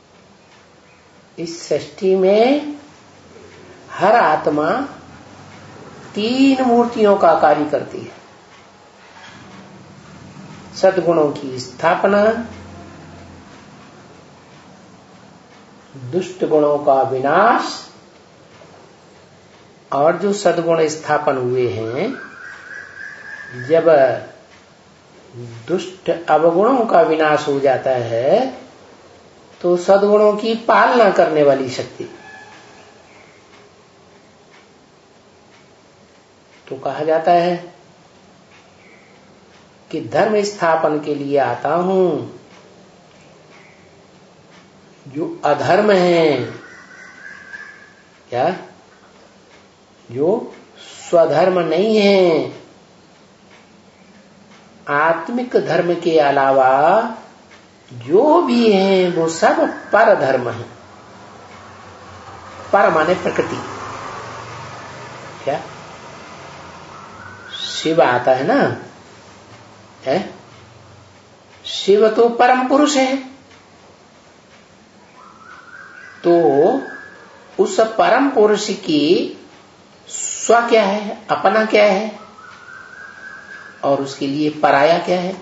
इस सृष्टि में हर आत्मा तीन मूर्तियों का कार्य करती है। सद्गुणों की स्थापना, दुष्ट गुणों का विनाश, और जो सद्गुण स्थापन हुए हैं, जब दुष्ट अवगुणों का विनाश हो जाता है तो सद्गुणों की पालना करने वाली शक्ति, तो कहा जाता है कि धर्म स्थापन के लिए आता हूं। जो अधर्म है, क्या? जो स्वधर्म नहीं है, आत्मिक धर्म के अलावा जो भी है वो सब पर धर्म है। पर माने प्रकृति। क्या? शिव आता है ना, है? शिव तो परम पुरुष है, तो उस परम पुरुष की स्व क्या है, अपना क्या है, और उसके लिए पराया क्या है?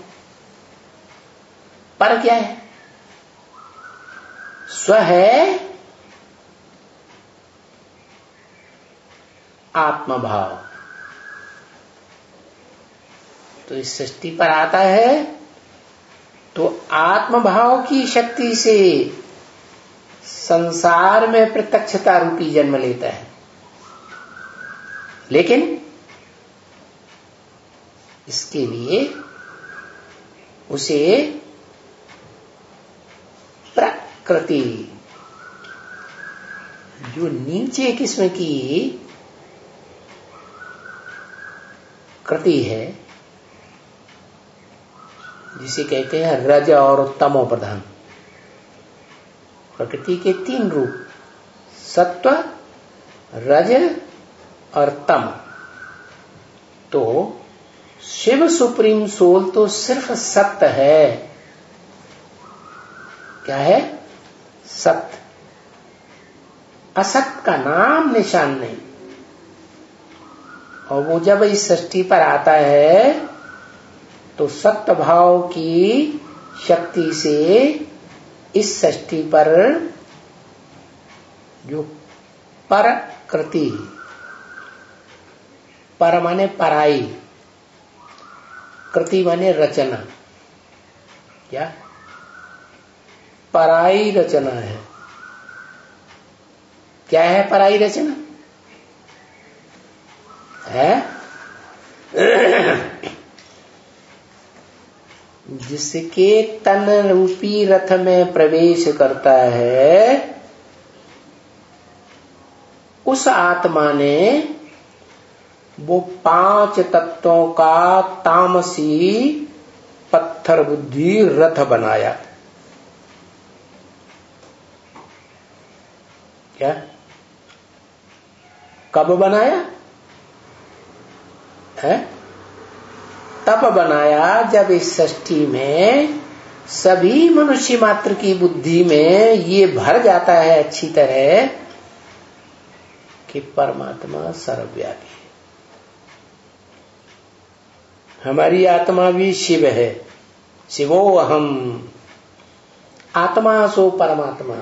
पर क्या है? स्व है आत्मभाव। तो इस सृष्टि पर आता है तो आत्मभाव की शक्ति से संसार में प्रत्यक्षता रूपी जन्म लेता है, लेकिन इसके लिए उसे प्रकृति, जो नीचे किस्म की कृति है, जिसे कहते हैं रज और तमो प्रधान। प्रकृति के तीन रूप, सत्व, रज और तम। तो शिव सुप्रीम सोल तो सिर्फ सत्य है। क्या है? सत्य। असत का नाम निशान नहीं। और वो जब इस सृष्टि पर आता है तो सत्य भाव की शक्ति से इस सृष्टि पर जो परकृति, पर माने पराई, कृति माने रचना, क्या? पराई रचना है। क्या है पराई रचना? है जिसके तन रूपी रथ में प्रवेश करता है, उस आत्मा ने वो पांच तत्वों का तामसी पत्थर बुद्धि रथ बनाया। क्या? कब बनाया है? तब बनाया जब इस सृष्टि में सभी मनुष्य मात्र की बुद्धि में ये भर जाता है अच्छी तरह कि परमात्मा सर्वव्यापी है। हमारी आत्मा भी शिव है, शिवो अहम, आत्मा सो परमात्मा।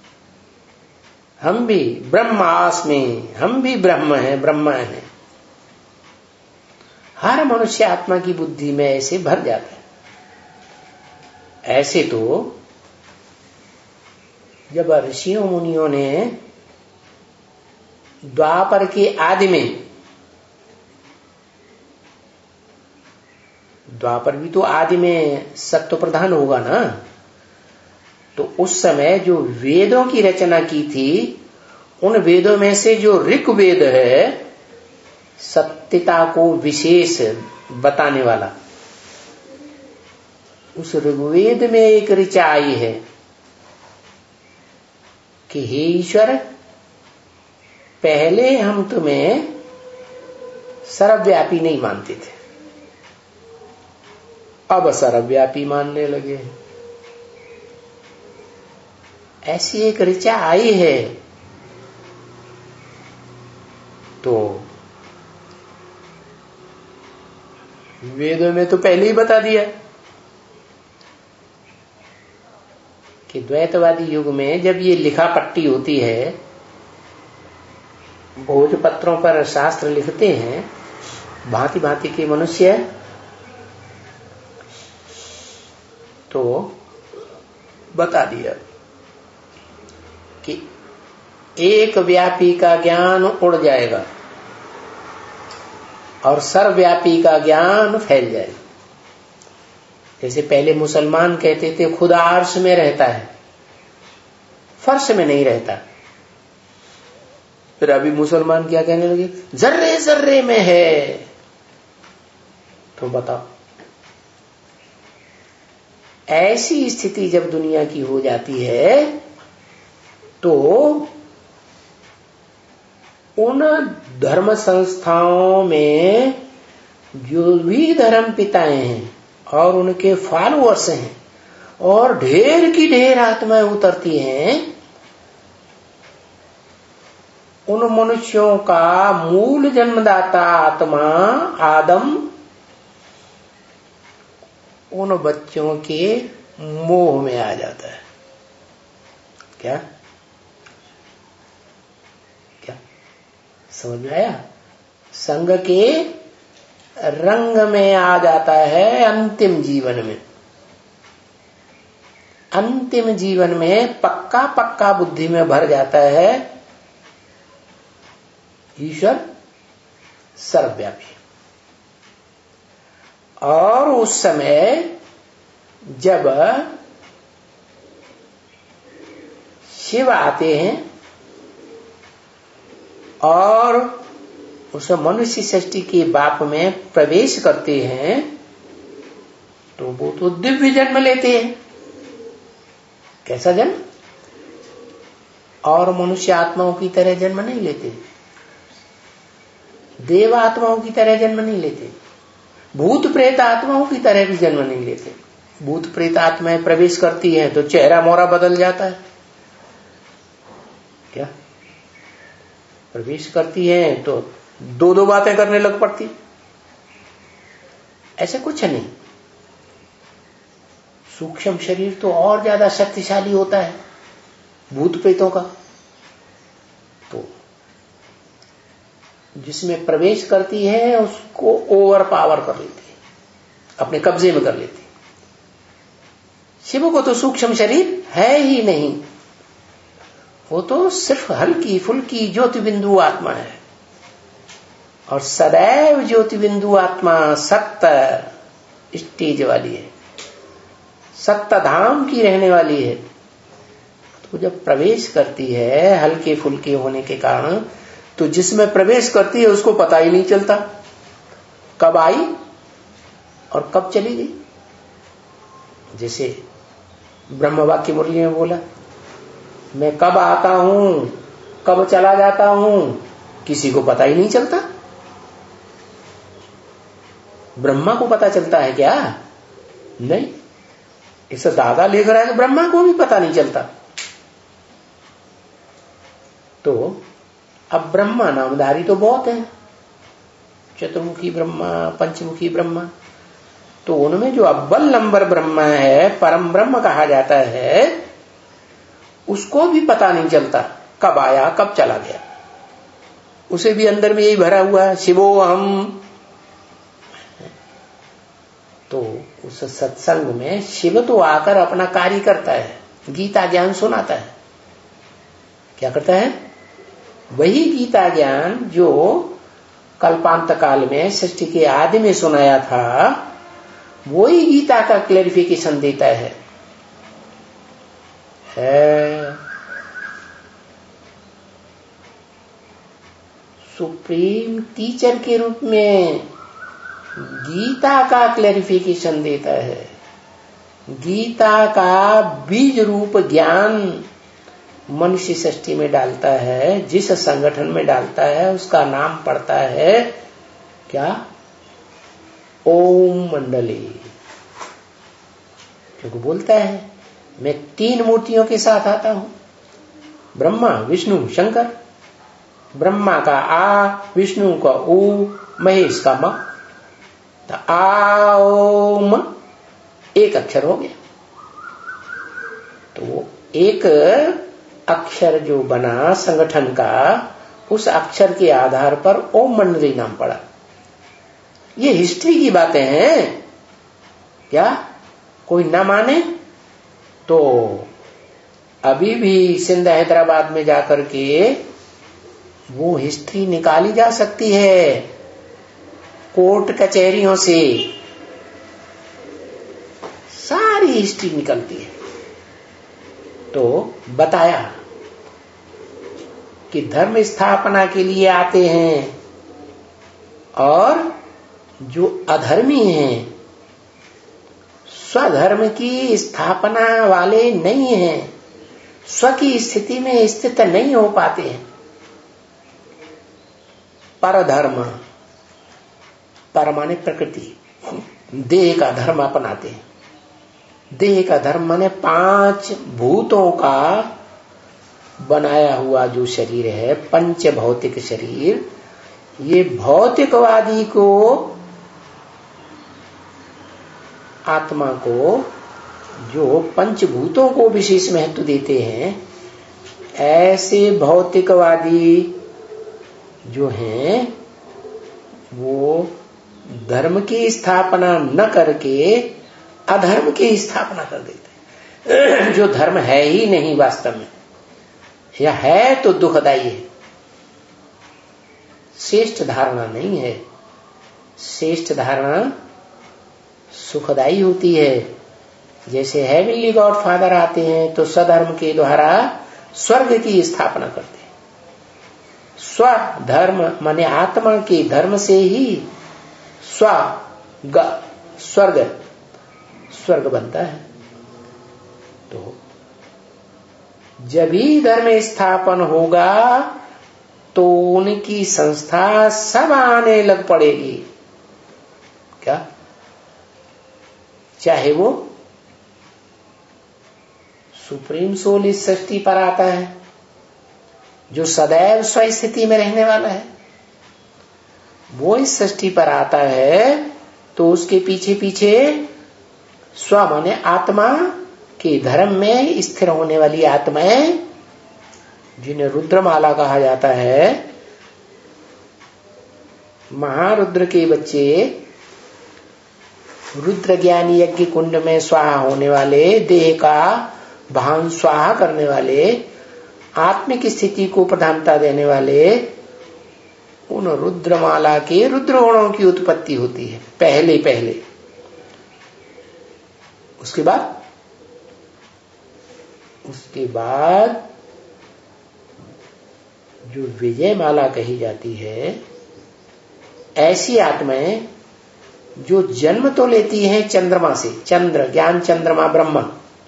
हम भी ब्रह्मास्मि, हम भी ब्रह्म हैं, ब्रह्मा हैं। हर मनुष्य आत्मा की बुद्धि में ऐसे भर जाता है। ऐसे तो जब ऋषियों मुनियों ने द्वापर के आदि में, द्वापर भी तो आदि में सत्व प्रधान होगा ना, तो उस समय जो वेदों की रचना की थी, उन वेदों में से जो ऋग्वेद है, सत्यता को विशेष बताने वाला, उस ऋग्वेद में एक ऋचा आई है कि हे ईश्वर, पहले हम तुम्हें सर्वव्यापी नहीं मानते थे, अब सर्वव्यापी मानने लगे हैं। ऐसी एक ऋचा आई है। तो वेदों में तो पहले ही बता दिया कि द्वैतवादी युग में जब ये लिखा पट्टी होती है, भोजपत्रों पर शास्त्र लिखते हैं भांति भांति के मनुष्य, तो बता दिया कि एक व्यापी का ज्ञान उड़ जाएगा और सर्वव्यापी का ज्ञान फैल जाएगा। जैसे पहले मुसलमान कहते थे खुदा अर्श में रहता है, फर्श में नहीं रहता। फिर अभी मुसलमान क्या कहने लगे? जर्रे जर्रे में है। तो बताओ, ऐसी स्थिति जब दुनिया की हो जाती है तो उन धर्म संस्थाओं में जो भी धर्म पिताएं हैं और उनके फॉलोअर्स हैं और ढेर की ढेर आत्माएं उतरती हैं, उन मनुष्यों का मूल जन्मदाता आत्मा आदम उन बच्चों के मोह में आ जाता है। क्या क्या समझ में आया? संग के रंग में आ जाता है। अंतिम जीवन में, अंतिम जीवन में पक्का पक्का बुद्धि में भर जाता है ईश्वर सर्वव्यापी। और उस समय जब शिव आते हैं और उस मनुष्य सृष्टि के बाप में प्रवेश करते हैं, तो वो तो दिव्य जन्म लेते हैं। कैसा जन्म? और मनुष्य आत्माओं की तरह जन्म नहीं लेते, देव आत्माओं की तरह जन्म नहीं लेते, भूत प्रेत आत्माओं की तरह भी जन्म नहीं लेते। भूत प्रेत आत्माएं प्रवेश करती हैं तो चेहरा मोहरा बदल जाता है। क्या? प्रवेश करती हैं तो दो दो बातें करने लग पड़ती। ऐसे कुछ नहीं। सूक्ष्म शरीर तो और ज्यादा शक्तिशाली होता है भूत प्रेतों का। तो जिसमें प्रवेश करती है उसको ओवर पावर कर लेती है, अपने कब्जे में कर लेती है। शिव को तो सूक्ष्म शरीर है ही नहीं, वो तो सिर्फ हल्की फुल्की ज्योति बिंदु आत्मा है, और सदैव ज्योति बिंदु आत्मा सत्य स्टेज वाली है, सत्य धाम की रहने वाली है। तो जब प्रवेश करती है हल्के फुल्के होने के कारण, तो जिसमें प्रवेश करती है उसको पता ही नहीं चलता कब आई और कब चली गई। जैसे ब्रह्म वाक्य मुरली में बोला, मैं कब आता हूं कब चला जाता हूं किसी को पता ही नहीं चलता। ब्रह्मा को पता चलता है क्या? नहीं। इसे दादा लिख रहा है कि ब्रह्मा को भी पता नहीं चलता। तो अब ब्रह्मा नामधारी तो बहुत है, चतुर्मुखी ब्रह्मा, पंचमुखी ब्रह्मा। तो उनमें जो अव्वल नंबर ब्रह्मा है, परम ब्रह्म कहा जाता है, उसको भी पता नहीं चलता कब आया कब चला गया। उसे भी अंदर में यही भरा हुआ है, शिवो हम। तो उस सत्संग में शिव तो आकर अपना कार्य करता है, गीता ज्ञान सुनाता है। क्या करता है? वही गीता ज्ञान जो कल्पांत काल में सृष्टि के आदि में सुनाया था, वही गीता का क्लैरिफिकेशन देता है। है सुप्रीम टीचर के रूप में गीता का क्लैरिफिकेशन देता है। गीता का बीज रूप ज्ञान मनुष्य सृष्टि में डालता है। जिस संगठन में डालता है उसका नाम पड़ता है क्या? ओम मंडली। क्योंकि बोलता है मैं तीन मूर्तियों के साथ आता हूं, ब्रह्मा विष्णु शंकर। ब्रह्मा का आ, विष्णु का ऊ, महेश का म। तो आ ओम एक अक्षर हो गया। तो एक अक्षर जो बना संगठन का, उस अक्षर के आधार पर ओम मंडली नाम पड़ा। ये हिस्ट्री की बातें हैं। क्या कोई ना माने तो अभी भी सिंध हैदराबाद में जाकर के वो हिस्ट्री निकाली जा सकती है, कोर्ट कचहरियों से सारी हिस्ट्री निकलती है। तो बताया कि धर्म स्थापना के लिए आते हैं, और जो अधर्मी हैं, स्वधर्म की स्थापना वाले नहीं हैं, स्व की स्थिति में स्थित नहीं हो पाते हैं। परधर्म, पर माने प्रकृति, देह का धर्म अपनाते हैं। देह का धर्म माने पांच भूतों का बनाया हुआ जो शरीर है, पंच भौतिक शरीर। ये भौतिकवादी को, आत्मा को, जो पंचभूतों को विशेष महत्व देते हैं, ऐसे भौतिकवादी जो हैं वो धर्म की स्थापना न करके अधर्म की स्थापना कर देते हैं, जो धर्म है ही नहीं वास्तव में, या है तो दुखदायी है। श्रेष्ठ धारणा नहीं है। श्रेष्ठ धारणा सुखदायी होती है। जैसे हेवनली गॉड फादर आते हैं तो स्वधर्म के द्वारा स्वर्ग की स्थापना करते हैं। स्वधर्म माने आत्मा के धर्म से ही स्व स्वर्ग स्वर्ग बनता है। तो जब ही धर्म स्थापन होगा तो उनकी संस्था सब आने लग पड़ेगी। क्या? चाहे वो सुप्रीम सोल इस सृष्टि पर आता है, जो सदैव स्वस्थिति में रहने वाला है, वो इस सृष्टि पर आता है, तो उसके पीछे पीछे स्व माने आत्मा के धर्म में स्थिर होने वाली आत्माएं, जिन्हें रुद्रमाला कहा जाता है, महारुद्र के बच्चे, रुद्र ज्ञानी यज्ञ कुंड में स्वाहा होने वाले, देह का भान स्वाहा करने वाले, आत्मिक स्थिति को प्रधानता देने वाले उन रुद्रमाला के रुद्र गुणों की उत्पत्ति होती है पहले पहले। उसके बाद उसके बाद जो विजय माला कही जाती है, ऐसी आत्माएं जो जन्म तो लेती हैं चंद्रमा से, चंद्र ज्ञान चंद्रमा ब्रह्म,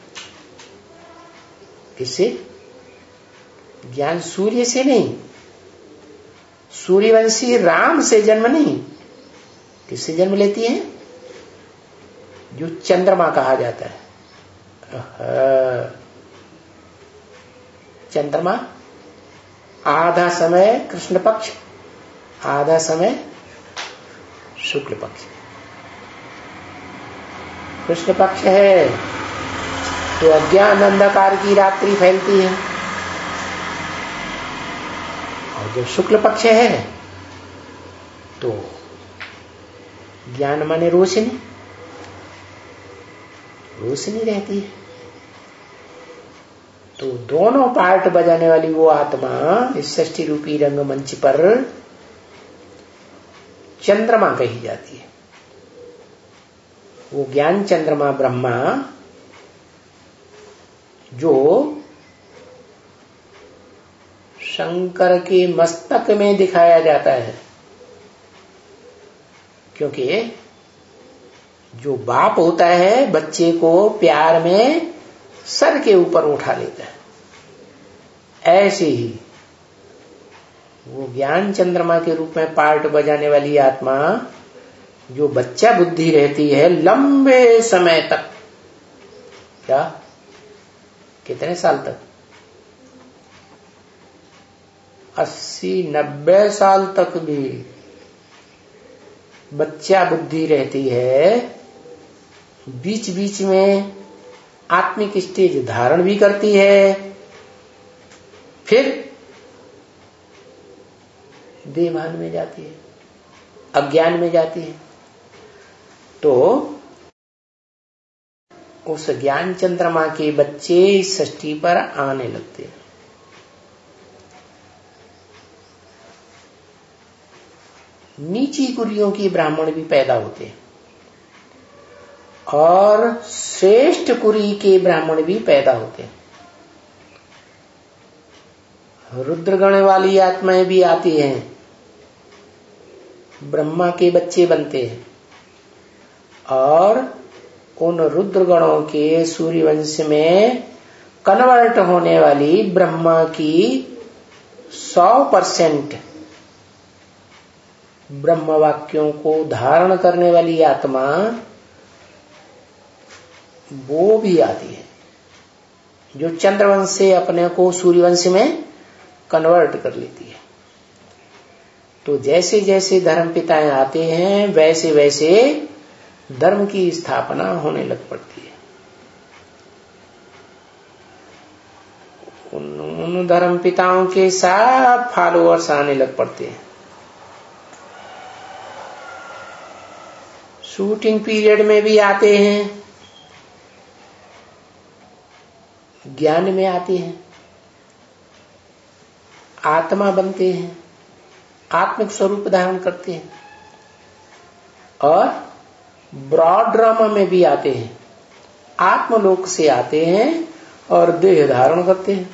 किससे? ज्ञान सूर्य से नहीं, सूर्यवंशी राम से जन्म नहीं, किससे जन्म लेती है? जो चंद्रमा कहा जाता है। चंद्रमा आधा समय कृष्ण पक्ष, आधा समय शुक्ल पक्ष। कृष्ण पक्ष है तो अज्ञान अंधकार की रात्रि फैलती है, और जब शुक्ल पक्ष है तो ज्ञान माने रोशनी, रोशनी रहती है। तो दोनों पार्ट बजाने वाली वो आत्मा इस षष्ठी रूपी रंगमंच पर चंद्रमा कही जाती है। वो ज्ञान चंद्रमा ब्रह्मा जो शंकर के मस्तक में दिखाया जाता है, क्योंकि जो बाप होता है बच्चे को प्यार में सर के ऊपर उठा लेता है, ऐसे ही वो ज्ञान चंद्रमा के रूप में पार्ट बजाने वाली आत्मा जो बच्चा बुद्धि रहती है लंबे समय तक, क्या कितने साल तक? अस्सी नब्बे साल तक भी बच्चा बुद्धि रहती है। बीच बीच में आत्मिक स्टेज धारण भी करती है, फिर देवान में जाती है, अज्ञान में जाती है। तो उस ज्ञान चंद्रमा के बच्चे इस षष्ठी पर आने लगते हैं। नीची कुरियों की ब्राह्मण भी पैदा होते हैं और श्रेष्ठ कुरी के ब्राह्मण भी पैदा होते हैं। रुद्रगण वाली आत्माएं भी आती हैं, ब्रह्मा के बच्चे बनते हैं, और उन रुद्रगणों के सूर्यवंश में कन्वर्ट होने वाली ब्रह्मा की सौ परसेंट ब्रह्म वाक्यों को धारण करने वाली आत्मा वो भी आती है, जो चंद्रवंश से अपने को सूर्यवंश में कन्वर्ट कर लेती है। तो जैसे जैसे धर्म पिताएं आते हैं वैसे वैसे धर्म की स्थापना होने लग पड़ती है। उन, उन धर्म पिताओं के सब फॉलोअर्स आने लग पड़ते हैं। शूटिंग पीरियड में भी आते हैं, ज्ञान में आते हैं, आत्मा बनते हैं, आत्मिक स्वरूप धारण करते हैं, और ब्रॉड ड्रामा में भी आते हैं, आत्मलोक से आते हैं और देह धारण करते हैं।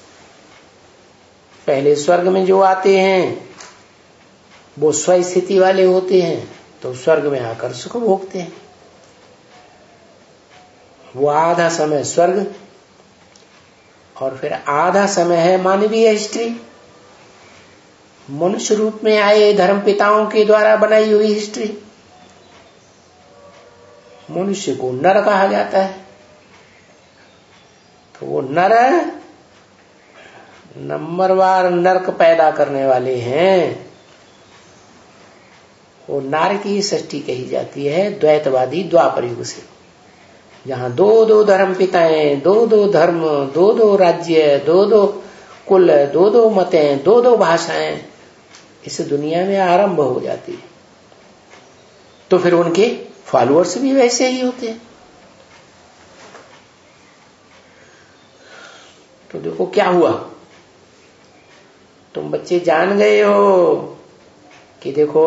पहले स्वर्ग में जो आते हैं वो स्वस्थिति वाले होते हैं, तो स्वर्ग में आकर सुख भोगते हैं। वो आधा समय स्वर्ग और फिर आधा समय है मानवीय हिस्ट्री, मनुष्य रूप में आए धर्म पिताओं के द्वारा बनाई हुई हिस्ट्री। मनुष्य को नर कहा जाता है, तो वो नर नंबरवार नरक पैदा करने वाले हैं। वो नार की षष्ठी कही जाती है द्वैतवादी द्वापर युग से, जहां दो दो धर्म पिताएं, दो दो धर्म, दो दो राज्य, दो दो कुल, दो दो मतें, दो दो भाषाएं इस दुनिया में आरंभ हो जाती है। तो फिर उनके फॉलोअर्स भी वैसे ही होते हैं। तो देखो क्या हुआ, तुम बच्चे जान गए हो कि देखो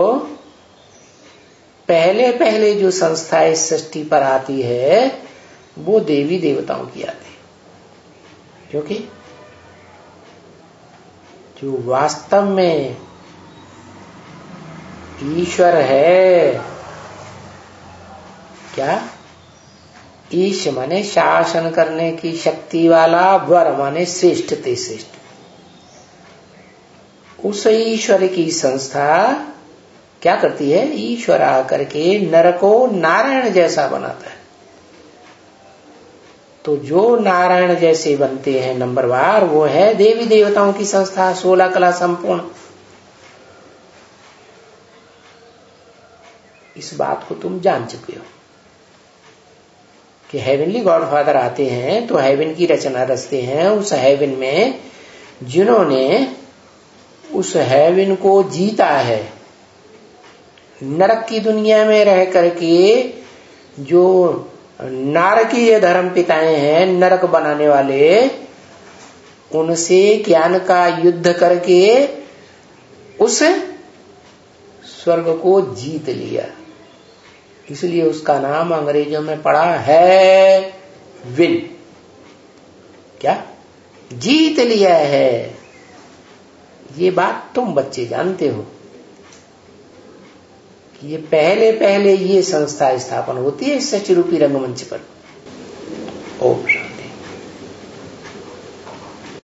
पहले पहले जो संस्था इस सृष्टि पर आती है वो देवी देवताओं की आती है, क्योंकि जो वास्तव में ईश्वर है, क्या ईश माने शासन करने की शक्ति वाला, वर माने श्रेष्ठ ते श्रेष्ठ, उस ईश्वर की संस्था क्या करती है, ईश्वर आकर के नर को नारायण जैसा बनाता है। तो जो नारायण जैसे बनते हैं नंबर बार, वो है देवी देवताओं की संस्था, सोलह कला संपूर्ण। इस बात को तुम जान चुके हो कि हेवनली गॉडफादर आते हैं तो हेवन की रचना रचते हैं। उस हेवन में जिन्होंने उस हेवन को जीता है, नरक की दुनिया में रह करके जो नारकीय धर्म पिताएं हैं, नरक बनाने वाले, उनसे ज्ञान का युद्ध करके उस स्वर्ग को जीत लिया। इसलिए उसका नाम अंग्रेजों में पड़ा है विन, क्या जीत लिया है। ये बात तुम बच्चे जानते हो कि ये पहले पहले ये संस्था स्थापन होती है इस सच रूपी रंगमंच पर। ओम